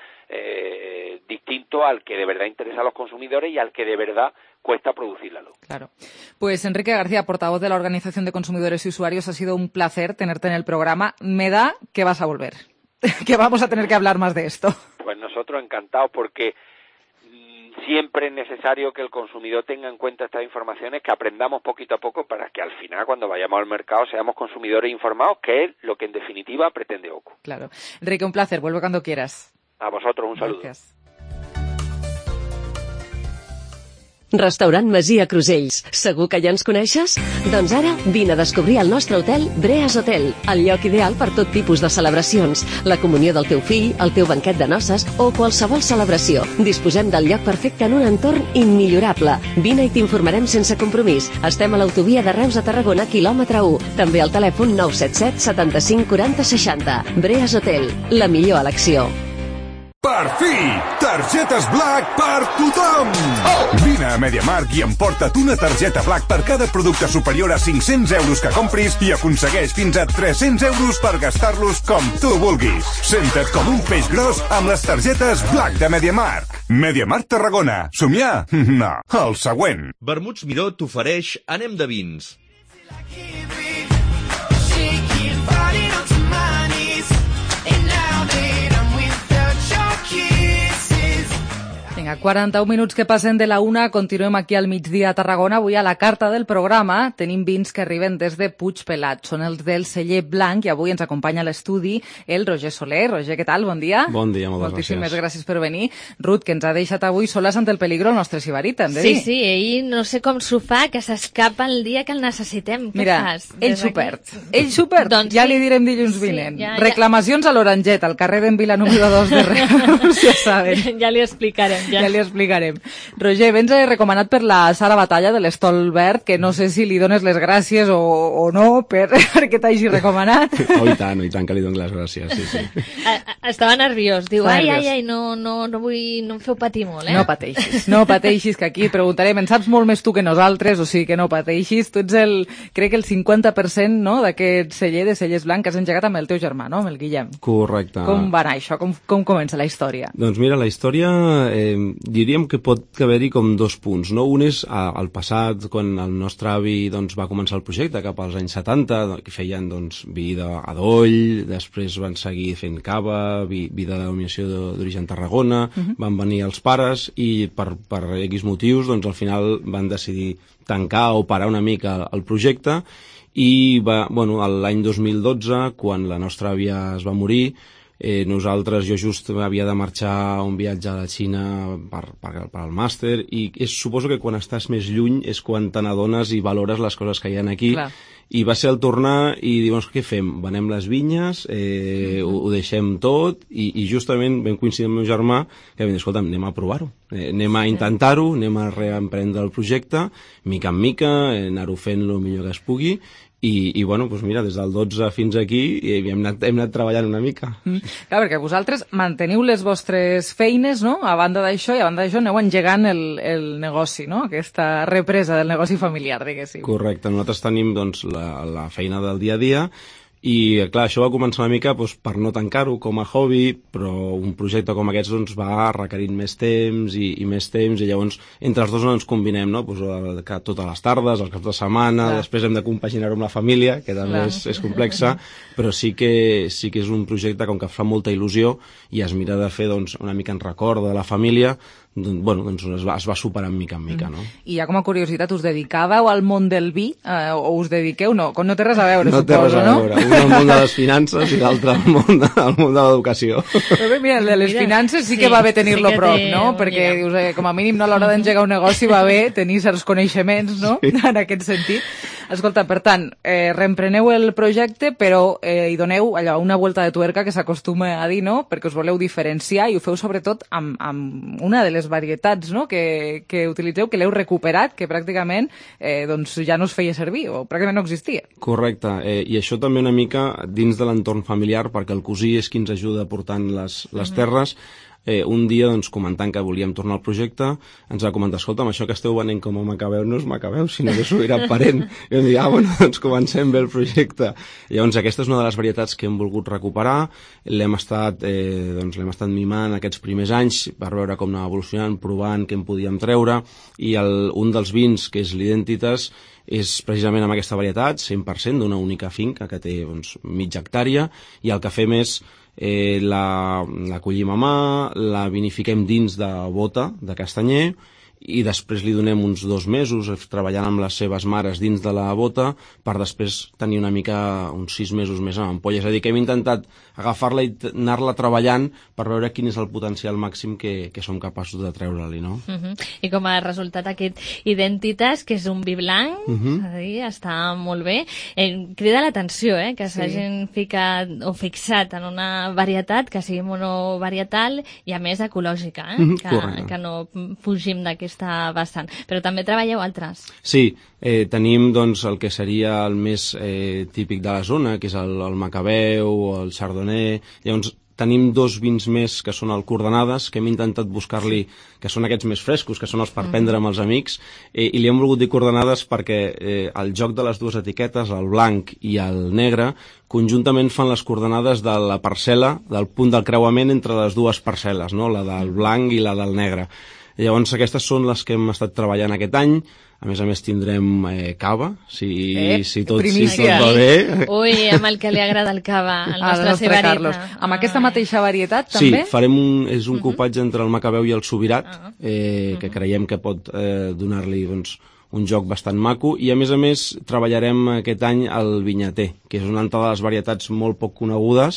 [SPEAKER 15] eh, distinto al que de verdad interesa a los consumidores y al que de verdad cuesta producir la luz.
[SPEAKER 3] Claro. Pues Enrique García, portavoz de la Organización de Consumidores y Usuarios, ha sido un placer tenerte en el programa. Me da que vas a volver, que vamos a tener que hablar más de esto.
[SPEAKER 15] Pues nosotros encantados porque siempre es necesario que el consumidor tenga en cuenta estas informaciones, que aprendamos poquito a poco para que al final, cuando vayamos al mercado, seamos consumidores informados, que es lo que en definitiva pretende Oku.
[SPEAKER 3] Claro. Enrique, un placer. Vuelve cuando quieras.
[SPEAKER 15] A vosotros, un saludo.
[SPEAKER 3] Gracias.
[SPEAKER 13] Restaurant Masia Crusells. Segur que ja ens coneixes? Doncs ara vine a descobrir el nostre hotel Breas Hotel, el lloc ideal per tot tipus de celebracions, la comunió del teu fill, el teu banquet de noces o qualsevol celebració. Disposem del lloc perfecte en un entorn immillorable. Vine i t'informarem sense compromís. Estem a l'autovia de Reus a Tarragona, quilòmetre u. També al telèfon nou set set setanta-cinc quaranta seixanta. Breas Hotel, la millor elecció.
[SPEAKER 30] Per fi! Targetes Black per tothom! Oh! Vine a MediaMarkt i emporta't una targeta Black per cada producte superior a cinc-cents euros que compris i aconsegueix fins a tres-cents euros per gastar-los com tu vulguis. Senta't com un peix gros amb les targetes Black de MediaMarkt. MediaMarkt Tarragona. Somiar? No. El següent.
[SPEAKER 14] Vermuts Miró t'ofereix Anem de vins.
[SPEAKER 3] Vinga, quaranta-un minuts que passen de la una, continuem aquí al migdia a Tarragona. Avui a la carta del programa tenim vins que arriben des de Puigpelat. Són els del celler Blanc i avui ens acompanya a l'estudi el Roger Soler. Roger, què tal? Bon dia.
[SPEAKER 1] Bon dia, moltes
[SPEAKER 3] Moltíssimes
[SPEAKER 1] gràcies.
[SPEAKER 3] gràcies per venir. Ruth, que ens ha deixat avui soles ante el peligro el nostre Sibarita, hem de
[SPEAKER 31] Sí,
[SPEAKER 3] dir.
[SPEAKER 31] sí, ell no sé com s'ho fa, que s'escapa el dia que el necessitem. Què
[SPEAKER 3] Mira,
[SPEAKER 31] fas?
[SPEAKER 3] ell s'ho perd. Ell s'ho perd.
[SPEAKER 31] Doncs
[SPEAKER 3] ja
[SPEAKER 31] sí.
[SPEAKER 3] li direm dilluns
[SPEAKER 31] Sí,
[SPEAKER 3] vinent.
[SPEAKER 31] ja, ja.
[SPEAKER 3] Reclamacions a l'Oranget, al carrer d'en Vila número dos de Reus, ja saben.
[SPEAKER 31] Ja li explicarem.
[SPEAKER 3] ja li explicarem. Roger, vens recomanat per la Sara Batalla de l'Estol Verd, que no sé si li dones les gràcies o, o no per, perquè t'hagi recomanat.
[SPEAKER 1] Oh, i tant, oh, i tant que li dono les gràcies, sí, sí.
[SPEAKER 31] Estava nerviós, diu,
[SPEAKER 3] Estava
[SPEAKER 31] ai,
[SPEAKER 3] nerviós.
[SPEAKER 31] ai, ai, no, no, no vull, no em feu patir molt, eh?
[SPEAKER 3] No pateixis, no pateixis, que aquí et preguntarem, en saps molt més tu que nosaltres, o sigui que no pateixis, tu ets el, crec que el cinquanta per cent, no?, d'aquest celler de cellers blancs que has engegat amb el teu germà, no?, amb el Guillem.
[SPEAKER 1] Correcte.
[SPEAKER 3] Com va anar això? Com, com comença la història?
[SPEAKER 1] Doncs mira, la història eh, diríem que pot haver-hi com dos punts, no? Un és a, al passat, quan el nostre avi doncs, va començar el projecte, cap als anys setanta, que feien doncs, vi d'adoll, després van seguir fent cava, vi, vi de denominació d'origen Tarragona, uh-huh. Van venir els pares i per, per X motius doncs, al final van decidir tancar o parar una mica el projecte i va, bueno, l'any dos mil dotze, quan la nostra àvia es va morir, Eh, nosaltres, jo just havia de marxar a un viatge a la Xina per, per, per al màster i és, suposo que quan estàs més lluny és quan te n'adones i valores les coses que hi ha aquí. Clar. I va ser el tornar i dir, doncs, què fem? Venem les vinyes, eh, ho, ho deixem tot i, i justament vam coincidir amb el meu germà que vam dir, escolta, anem a provar-ho, eh, anem a intentar-ho, anem a reemprendre el projecte, mica en mica, eh, anar-ho fent el millor que es pugui. I, i bueno, doncs mira, des del dotze fins aquí hem anat, hem anat treballant una mica.
[SPEAKER 3] Mm. Clar, perquè vosaltres manteniu les vostres feines, no?, a banda d'això, i a banda d'això aneu engegant el, el negoci, no?, aquesta represa del negoci familiar, diguéssim.
[SPEAKER 1] Correcte, nosaltres tenim doncs, la, la feina del dia a dia, i clar, això va començar una mica doncs, per no tancar-ho com a hobby, però un projecte com aquest doncs, va requerint més temps i, i més temps, i llavors entre els dos no ens combinem, no? Pues, que totes les tardes, els caps de setmana, clar. Després hem de compaginar-ho amb la família, que també és, és complexa, però sí que, sí que és un projecte com que fa molta il·lusió i es mira de fer doncs, una mica en record de la família, doncs, bueno, doncs es va, es va superant mica en mica, no?
[SPEAKER 3] I ja com a curiositat, us dedicàveu al món del vi eh, o us dediqueu? No, no té res a veure,
[SPEAKER 1] no
[SPEAKER 3] suposo,
[SPEAKER 1] té res a veure.
[SPEAKER 3] No?
[SPEAKER 1] Un al món de les finances i l'altre al món de, al món de l'educació.
[SPEAKER 3] Però mira, el de les mira, finances sí, sí que va bé tenir-lo sí prop, no? Perquè dius, eh, com a mínim no, a l'hora d'engegar un negoci va bé tenir certs coneixements, no? Sí. En aquest sentit. Escolta, per tant, eh, reempreneu el projecte, però eh, hi doneu allò, una volta de tuerca que s'acostuma a dir, no?, perquè us voleu diferenciar i ho feu sobretot amb, amb una de les varietats, no?, que, que utilitzeu, que l'heu recuperat, que pràcticament eh, doncs ja no es feia servir o pràcticament no existia.
[SPEAKER 1] Correcte, eh, i això també una mica dins de l'entorn familiar, perquè el cosí és qui ens ajuda portant les, les uh-huh. terres. Eh, un dia, doncs, comentant que volíem tornar al projecte, ens va comentar, escolta, amb això que esteu venent com a Macabeu no és Macabeu, sinó que s'ho era parent. I vam dir, ah, bueno, doncs comencem bé el projecte. I llavors, aquesta és una de les varietats que hem volgut recuperar, l'hem estat, eh, doncs, l'hem estat mimant aquests primers anys per veure com anava evolucionant, provant què en podíem treure, i el, un dels vins, que és l'Identitas, és precisament amb aquesta varietat, cent per cent d'una única finca que té doncs, mitja hectàrea, i el que fem és Eh, la, la collim a mà, la vinifiquem dins de bota de castanyer i després li donem uns dos mesos treballant amb les seves mares dins de la bota per després tenir una mica uns sis mesos més en ampolla. És a dir, que hem intentat agafar-la i anar-la treballant per veure quin és el potencial màxim que, que som capaços de treure-li, no?
[SPEAKER 31] Uh-huh. I com a resultat aquest Identitas, que és un vi blanc,
[SPEAKER 1] uh-huh.
[SPEAKER 31] és a dir, està molt bé. Eh, crida l'atenció, eh, que s'hagin sí. ficat o fixat en una varietat que sigui monovarietal i a més ecològica, eh? Uh-huh. que, que no fugim d'aquest està bastant. Però també treballeu altres.
[SPEAKER 1] Sí, eh, tenim doncs, el que seria el més eh, típic de la zona, que és el, el Macabeu o el Chardonnay. Llavors, tenim dos vins més que són el Coordenades, que hem intentat buscar-li, que són aquests més frescos, que són els per prendre amb els amics, eh, i li hem volgut dir Coordenades perquè eh, el joc de les dues etiquetes, el blanc i el negre, conjuntament fan les coordenades de la parcel·la, del punt del creuament entre les dues parcel·les, no? La del blanc i la del negre. Llavors, aquestes són les que hem estat treballant aquest any. A més a més, tindrem eh, cava, si, eh, si, tot, si tot va bé.
[SPEAKER 31] Ui, amb el que li agrada el cava, el nostre, nostre Carlos.
[SPEAKER 3] Amb aquesta mateixa varietat, també?
[SPEAKER 1] Sí, farem un, és un uh-huh. cupatge entre el Macabeu i el Subirat, uh-huh. eh, que creiem que pot eh, donar-li doncs, un joc bastant maco, i a més a més treballarem aquest any el Vinyater, que és una altra de les varietats molt poc conegudes,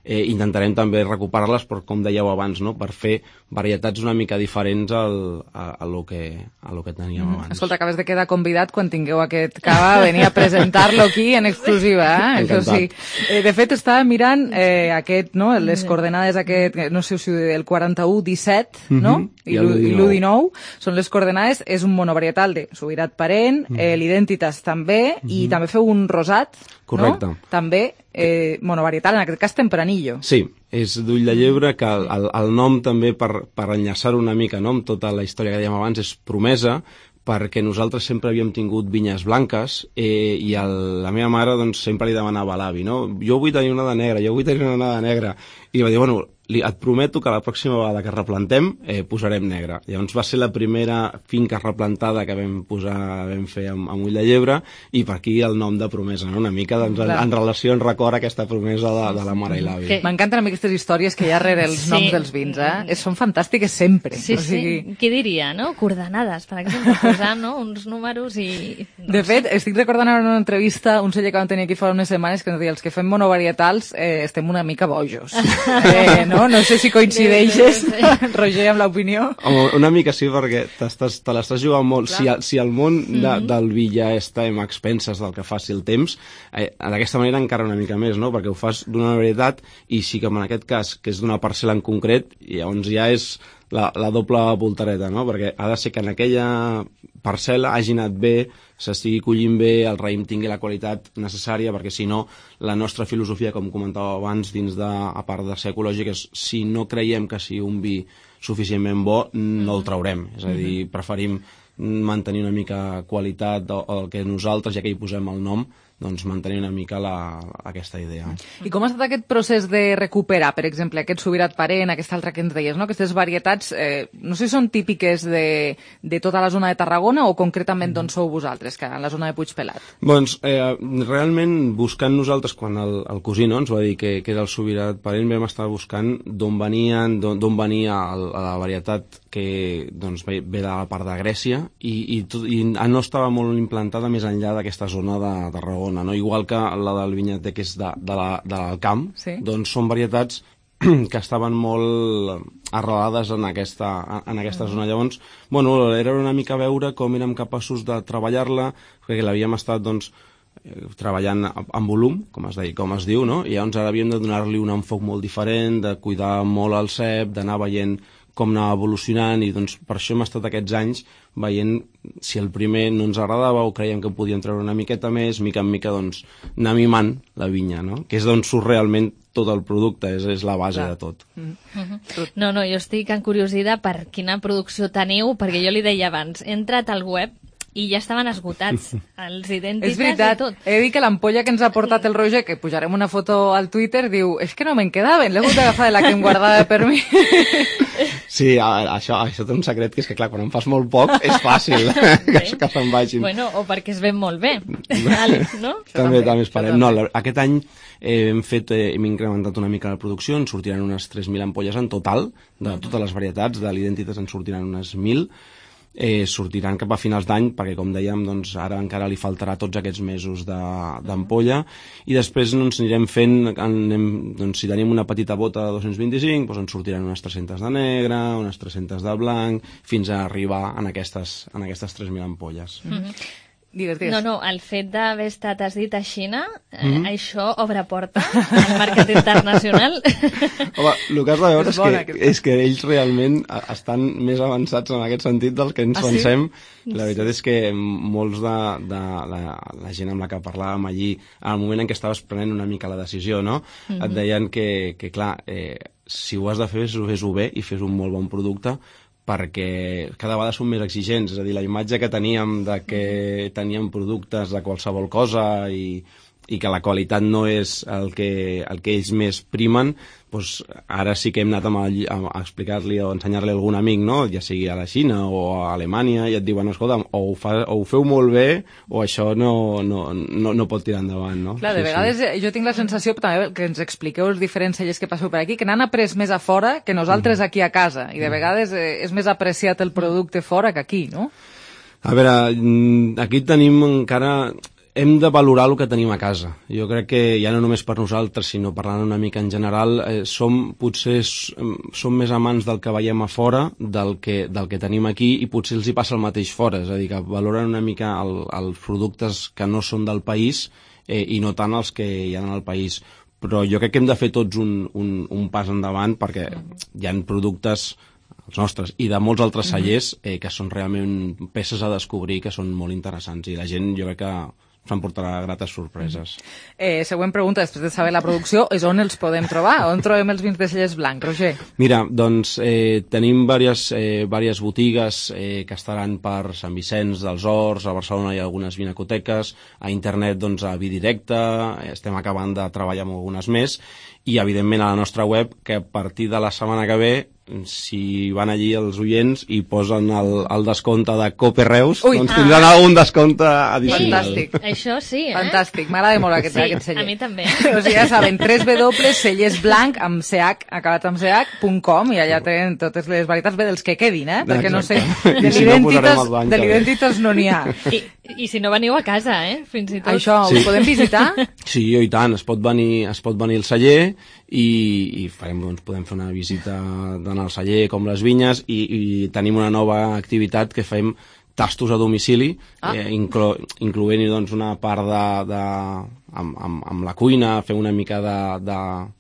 [SPEAKER 1] eh, intentarem també recuperar-les, però com dèieu abans, no? Per fer varietats una mica diferents al, a, a, lo que, a lo que teníem mm. abans.
[SPEAKER 3] Escolta, acabes de quedar convidat quan tingueu aquest cava a venir a presentar-lo aquí en exclusiva, eh? Això sí. Eh, de fet, estava mirant eh, aquest, no? Les coordenades aquest, no sé si el quaranta-u disset, no? Mm -hmm. I l'u dinou són les coordenades, és un monovarietal de Subirat Parent, mm. eh, l'Identitas també, mm -hmm. i també feu un rosat,
[SPEAKER 1] correcte.
[SPEAKER 3] No? També eh, monovarietal, en aquest cas tempranillo.
[SPEAKER 1] Sí, és d'ull de llebre, que el, el, el nom també, per, per enllaçar una mica, no?, amb tota la història que dèiem abans, és Promesa, perquè nosaltres sempre havíem tingut vinyes blanques eh, i el, la meva mare doncs, sempre li demanava a l'avi, no? Jo vull tenir una de negra, jo vull tenir una de negra. I va dir, bueno, li, et prometo que la pròxima vegada que replantem eh, posarem negra. Llavors va ser la primera finca replantada que vam posar, vam fer amb, amb ull de llebre, i per aquí el nom de Promesa, no? Una mica doncs, en, en relació, en record a aquesta promesa de, de la mare i l'avi.
[SPEAKER 3] M'encanten a mi aquestes històries que hi ha rere els sí. noms dels vins, eh? Són fantàstiques sempre.
[SPEAKER 31] Sí, o sigui... sí. Qui diria, no? Coordenades, per exemple, posar, no?, uns números i... No
[SPEAKER 3] de fet, sé. Estic recordant en una entrevista un celler que vam tenir aquí fa unes setmanes que ens deia els que fem monovarietals eh, estem una mica bojos. eh, no? No sé si coincideixes, Roger, amb l'opinió.
[SPEAKER 1] Una mica sí, perquè te l'estàs jugant molt. Si, si el món de, mm-hmm. del vi ja està a expenses del que faci el temps, eh, d'aquesta manera encara una mica més, no? Perquè ho fas d'una varietat i sí que en aquest cas, que és d'una parcel·la en concret, llavors ja és la, la doble voltareta, no? Perquè ha de ser que en aquella parcel·la hagi anat bé, s'estigui collint bé, el raïm tingui la qualitat necessària, perquè si no, la nostra filosofia, com comentava abans, dins de, a part de ser ecològic, és si no creiem que sigui un vi suficientment bo, no el traurem. És a dir, preferim mantenir una mica qualitat del que nosaltres, ja que hi posem el nom, doncs mantenir una mica la, aquesta idea.
[SPEAKER 3] I com ha estat aquest procés de recuperar, per exemple, aquest Subirat Parent, aquesta altra que ens deies, no? Aquestes varietats, eh, no sé si són típiques de, de tota la zona de Tarragona o concretament d'on sou vosaltres, que en la zona de Puigpelat?
[SPEAKER 1] Doncs eh, realment buscant nosaltres, quan el, el cosí no, ens va dir que, que era el Subirat Parent, vam estar buscant d'on venien, d'on venia el, la varietat que doncs, ve, ve de la part de Grècia i, i, tot, i no estava molt implantada més enllà d'aquesta zona de Tarragona. No? Igual que la del vinyater, que és de, de, la, de l'Alcamp, sí. Doncs són varietats que estaven molt arrelades en aquesta, en aquesta zona. Llavors, bueno, era una mica veure com érem capaços de treballar-la, perquè l'havíem estat, doncs, treballant en volum, com es, deia, com es diu, no? I llavors ara havíem de donar-li un enfoc molt diferent, de cuidar molt el cep, d'anar veient com anava evolucionant, i doncs per això hem estat aquests anys veient si el primer no ens agradava o creiem que podíem treure una miqueta més, mica en mica doncs anar mimant la vinya, no? Que és d'on surt realment tot el producte, és, és la base Clar. de tot.
[SPEAKER 31] Mm-hmm. No, no, jo estic encuriosida per quina producció teniu, perquè jo li deia abans, he entrat al web i ja estaven esgotats els idèntiques.
[SPEAKER 3] És veritat,
[SPEAKER 31] i tot.
[SPEAKER 3] He de dir que l'ampolla que ens ha portat el Roger, que pujarem una foto al Twitter, diu, és que no me'n quedaven, l'he hagut d'agafar de la que em guardava per mi.
[SPEAKER 1] Sí, això, això té un secret, que és que clar, quan en fas molt poc és fàcil que, que se'n vagin.
[SPEAKER 31] Bueno, o perquè es ven molt bé, Àlex, no?
[SPEAKER 1] també, també esperem. No, aquest any eh, hem fet, eh, hem incrementat una mica la producció, en sortiran unes tres mil ampolles en total, de totes les varietats, de l'Identitas en sortiran unes mil, eh, sortiran cap a finals d'any, perquè com dèiem, doncs, ara encara li faltarà tots aquests mesos d'ampolla, i després doncs, anirem fent, anem, doncs, si tenim una petita bota de dos-cents vint-i-cinc, doncs en sortiran unes tres-centes de negre, unes tres-centes de blanc, fins a arribar en aquestes, en aquestes tres mil ampolles.
[SPEAKER 31] Mm-hmm.
[SPEAKER 3] Digues, digues.
[SPEAKER 31] No, no, el fet d'haver estat, has dit, a Xina, eh, mm-hmm. això obre porta al mercat internacional.
[SPEAKER 1] Home, el que has de veure és, és, que, és que ells realment estan més avançats en aquest sentit del que ens ah, pensem. Sí? La veritat és que molts de, de la, la gent amb la que parlàvem allí, al moment en què estaves prenent una mica la decisió, no? Mm-hmm. Et deien que, que clar, eh, si ho has de fer, fes-ho bé i fes un molt bon producte, perquè cada vegada som més exigents, és a dir, la imatge que teníem de que teníem productes de qualsevol cosa i, i que la qualitat no és el que, el que ells més primen, doncs ara sí que hem anat a, a explicar-li o ensenyar-li a algun amic, no? Ja sigui a la Xina o a Alemanya, i et diuen, escolta, o ho, fa, o ho feu molt bé o això no, no, no, no pot tirar endavant, no?
[SPEAKER 3] Clar, de sí, vegades sí. Jo tinc la sensació també que ens expliqueu els diferents cellers que passeu per aquí, que n'han après més a fora que nosaltres aquí a casa, i de vegades és més apreciat el producte fora que aquí, no?
[SPEAKER 1] A veure, aquí tenim encara... hem de valorar el que tenim a casa. Jo crec que ja no només per nosaltres, sinó parlant una mica en general, eh, som potser som més amants del que veiem a fora del que, del que tenim aquí, i potser els hi passa el mateix fora, és a dir, que valoren una mica el, els productes que no són del país eh, i no tant els que hi ha en el país. Però jo crec que hem de fer tots un, un, un pas endavant, perquè hi ha productes, els nostres, i de molts altres cellers eh, que són realment peces a descobrir, que són molt interessants, i la gent jo crec que s'emportarà grates sorpreses.
[SPEAKER 3] Eh, següent pregunta, després de saber la producció, és on els podem trobar? On trobem els vins de Cellers Blanc, Roger?
[SPEAKER 1] Mira, doncs eh, tenim diverses, eh, diverses botigues eh, que estaran per Sant Vicenç dels Horts, a Barcelona hi ha algunes vinacoteques, a internet doncs a Vidirecte, eh, estem acabant de treballar amb algunes més, i evidentment a la nostra web, que a partir de la setmana que ve, si van allí els oients i posen el, el descompte de Cope Reus, Ui, doncs tindran ah. algun descompte addicional.
[SPEAKER 3] Fantàstic.
[SPEAKER 31] Això sí, eh?
[SPEAKER 3] Fantàstic, m'agrada molt aquest,
[SPEAKER 31] sí,
[SPEAKER 3] aquest celler.
[SPEAKER 31] A mi també.
[SPEAKER 3] O sigui, ja saben, w w w punt cellers blanc amb ch, acabat amb ch, punt com, i allà tenen totes les varietats, bé, dels que quedin, eh? Perquè no sé, de l'identitas si no de l'identitas no n'hi ha.
[SPEAKER 31] I, I si no veniu a casa, eh? Fins i tot.
[SPEAKER 3] Això,
[SPEAKER 1] sí.
[SPEAKER 3] Ho podem visitar?
[SPEAKER 1] Sí, i tant, es pot venir, es pot venir al celler i, i farem, doncs, podem fer una visita tant al celler com les vinyes, i, i tenim una nova activitat que fem tastos a domicili, ah. eh, inclo, incloent-hi doncs, una part de, de, amb, amb, amb la cuina, fer una mica de, de,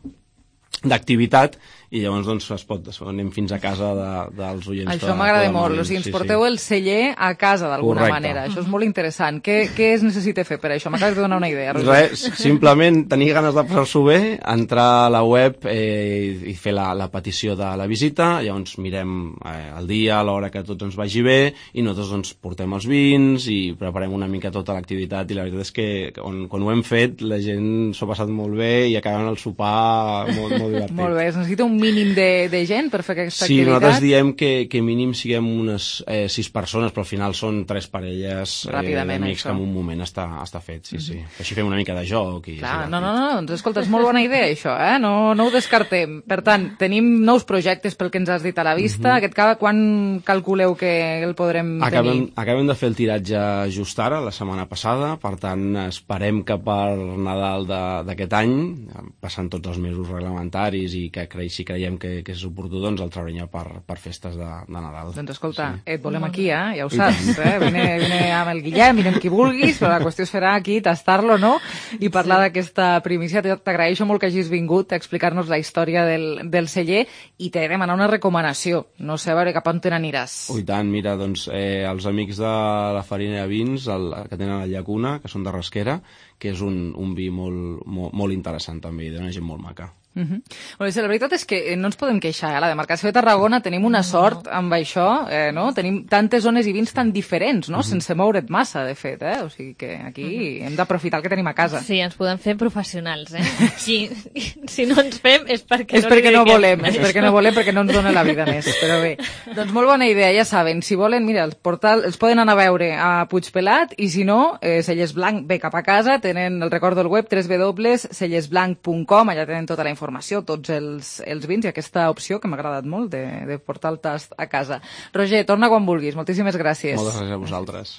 [SPEAKER 1] d'activitat, i llavors doncs es pot, anem fins a casa de, dels oients.
[SPEAKER 3] Això m'agrada molt, o sigui, ens sí, porteu sí. el celler a casa d'alguna
[SPEAKER 1] Correcte.
[SPEAKER 3] manera, això és molt interessant. Què, què es necessita fer per això? M'acabes de donar una idea, Roger.
[SPEAKER 1] Res, simplement tenir ganes de passar-s'ho bé, entrar a la web eh, i fer la, la petició de la visita, llavors mirem eh, el dia, l'hora que tot ens vagi bé, i nosaltres doncs portem els vins i preparem una mica tota l'activitat, i la veritat és que on, quan ho hem fet la gent s'ho ha passat molt bé i acabem el sopar molt, molt divertit.
[SPEAKER 3] Molt bé, es necessita un mínim de, de gent per fer aquesta
[SPEAKER 1] sí,
[SPEAKER 3] activitat?
[SPEAKER 1] Sí, nosaltres diem que, que mínim siguem unes eh, sis persones, però al final són tres parelles eh, d'amics que en un moment està, està fet, sí, sí. Mm-hmm. Així fem una mica de joc. I
[SPEAKER 3] Clar, no, no, no, doncs escolta, és molt bona idea això, eh? No, no ho descartem. Per tant, tenim nous projectes pel que ens has dit a la vista. Mm-hmm. Aquest cada quan calculeu que el podrem
[SPEAKER 1] acabem,
[SPEAKER 3] tenir?
[SPEAKER 1] Acabem de fer el tiratge just ara, la setmana passada, per tant esperem que per Nadal d'aquest any, passant tots els mesos reglamentaris i que cre si creiem que, que és oportú, doncs el traurem ja per, per festes de, de Nadal.
[SPEAKER 3] Doncs escolta, sí. Et volem aquí, eh? Ja ho saps, eh? Vine, vine amb el Guillem, vine amb qui vulguis, però la qüestió es farà aquí, tastar-lo, no? I parlar sí. d'aquesta primícia. T'agraeixo molt que hagis vingut a explicar-nos la història del, del celler, i t'he de demanar una recomanació. No sé, a veure cap on te n'aniràs.
[SPEAKER 1] Ui, tant, mira, doncs eh, els amics de la Farina de Vins, el, que tenen la Llacuna, que són de Rasquera, que és un, un vi molt, molt, molt interessant també, i d'una gent molt maca.
[SPEAKER 3] Uh-huh. Bueno, la veritat és que no ens podem queixar, eh? La demarcació de Tarragona tenim una sort amb això, eh, no? Tenim tantes zones i vins tan diferents, no? Uh-huh. Sense moure't massa, de fet, eh? O sigui que aquí uh-huh. hem d'aprofitar el que tenim a casa.
[SPEAKER 31] Sí, ens podem fer professionals, eh? Si, si no ens fem és perquè
[SPEAKER 3] és
[SPEAKER 31] no
[SPEAKER 3] perquè no volem, és perquè no volem, perquè no ens dona la vida més, però bé. Doncs molt bona idea, ja saben, si volen, mira, els, portal, els poden anar a veure a Puigpelat, i si no, eh, Cellers Blanc ve cap a casa, tenen el record del web w w w punt cellers blanc punt com, allà tenen tota la informació, informació, tots els, els vins, i aquesta opció que m'ha agradat molt de, de portar el tast a casa. Roger, torna quan vulguis. Moltíssimes gràcies.
[SPEAKER 1] Moltes gràcies a vosaltres.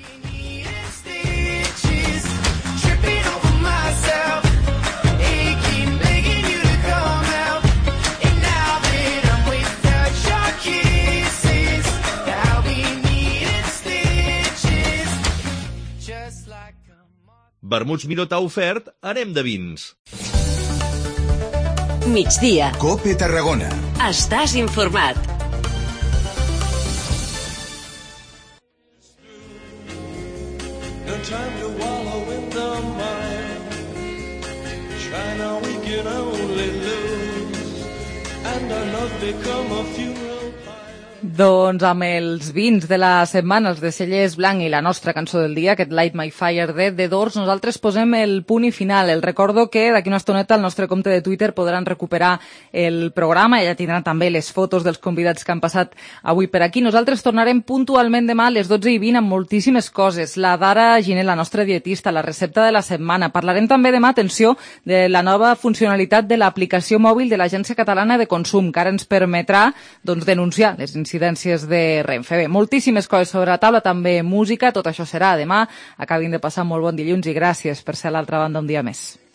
[SPEAKER 28] Vermuts Miró t'ha ofert Anem de Vins.
[SPEAKER 13] Migdia.
[SPEAKER 30] Cope Tarragona.
[SPEAKER 13] Estàs informat.
[SPEAKER 3] Doncs amb els vins de la setmana, els de Cellers Blanc i la nostra cançó del dia, aquest Light My Fire de The Doors, nosaltres posem el punt i final. El recordo que d'aquí una estoneta al nostre compte de Twitter podran recuperar el programa, i ja tindran també les fotos dels convidats que han passat avui per aquí. Nosaltres tornarem puntualment demà a les dotze i vint amb moltíssimes coses. La Dara Giné, la nostra dietista, la recepta de la setmana. Parlarem també demà, atenció, de la nova funcionalitat de l'aplicació mòbil de l'Agència Catalana de Consum, que ara ens permetrà doncs, denunciar les incidències incidències de Renfe. Bé, moltíssimes coses sobre la taula, també música, tot això serà demà. Acabin de passar molt bon dilluns i gràcies per ser a l'altra banda un dia més.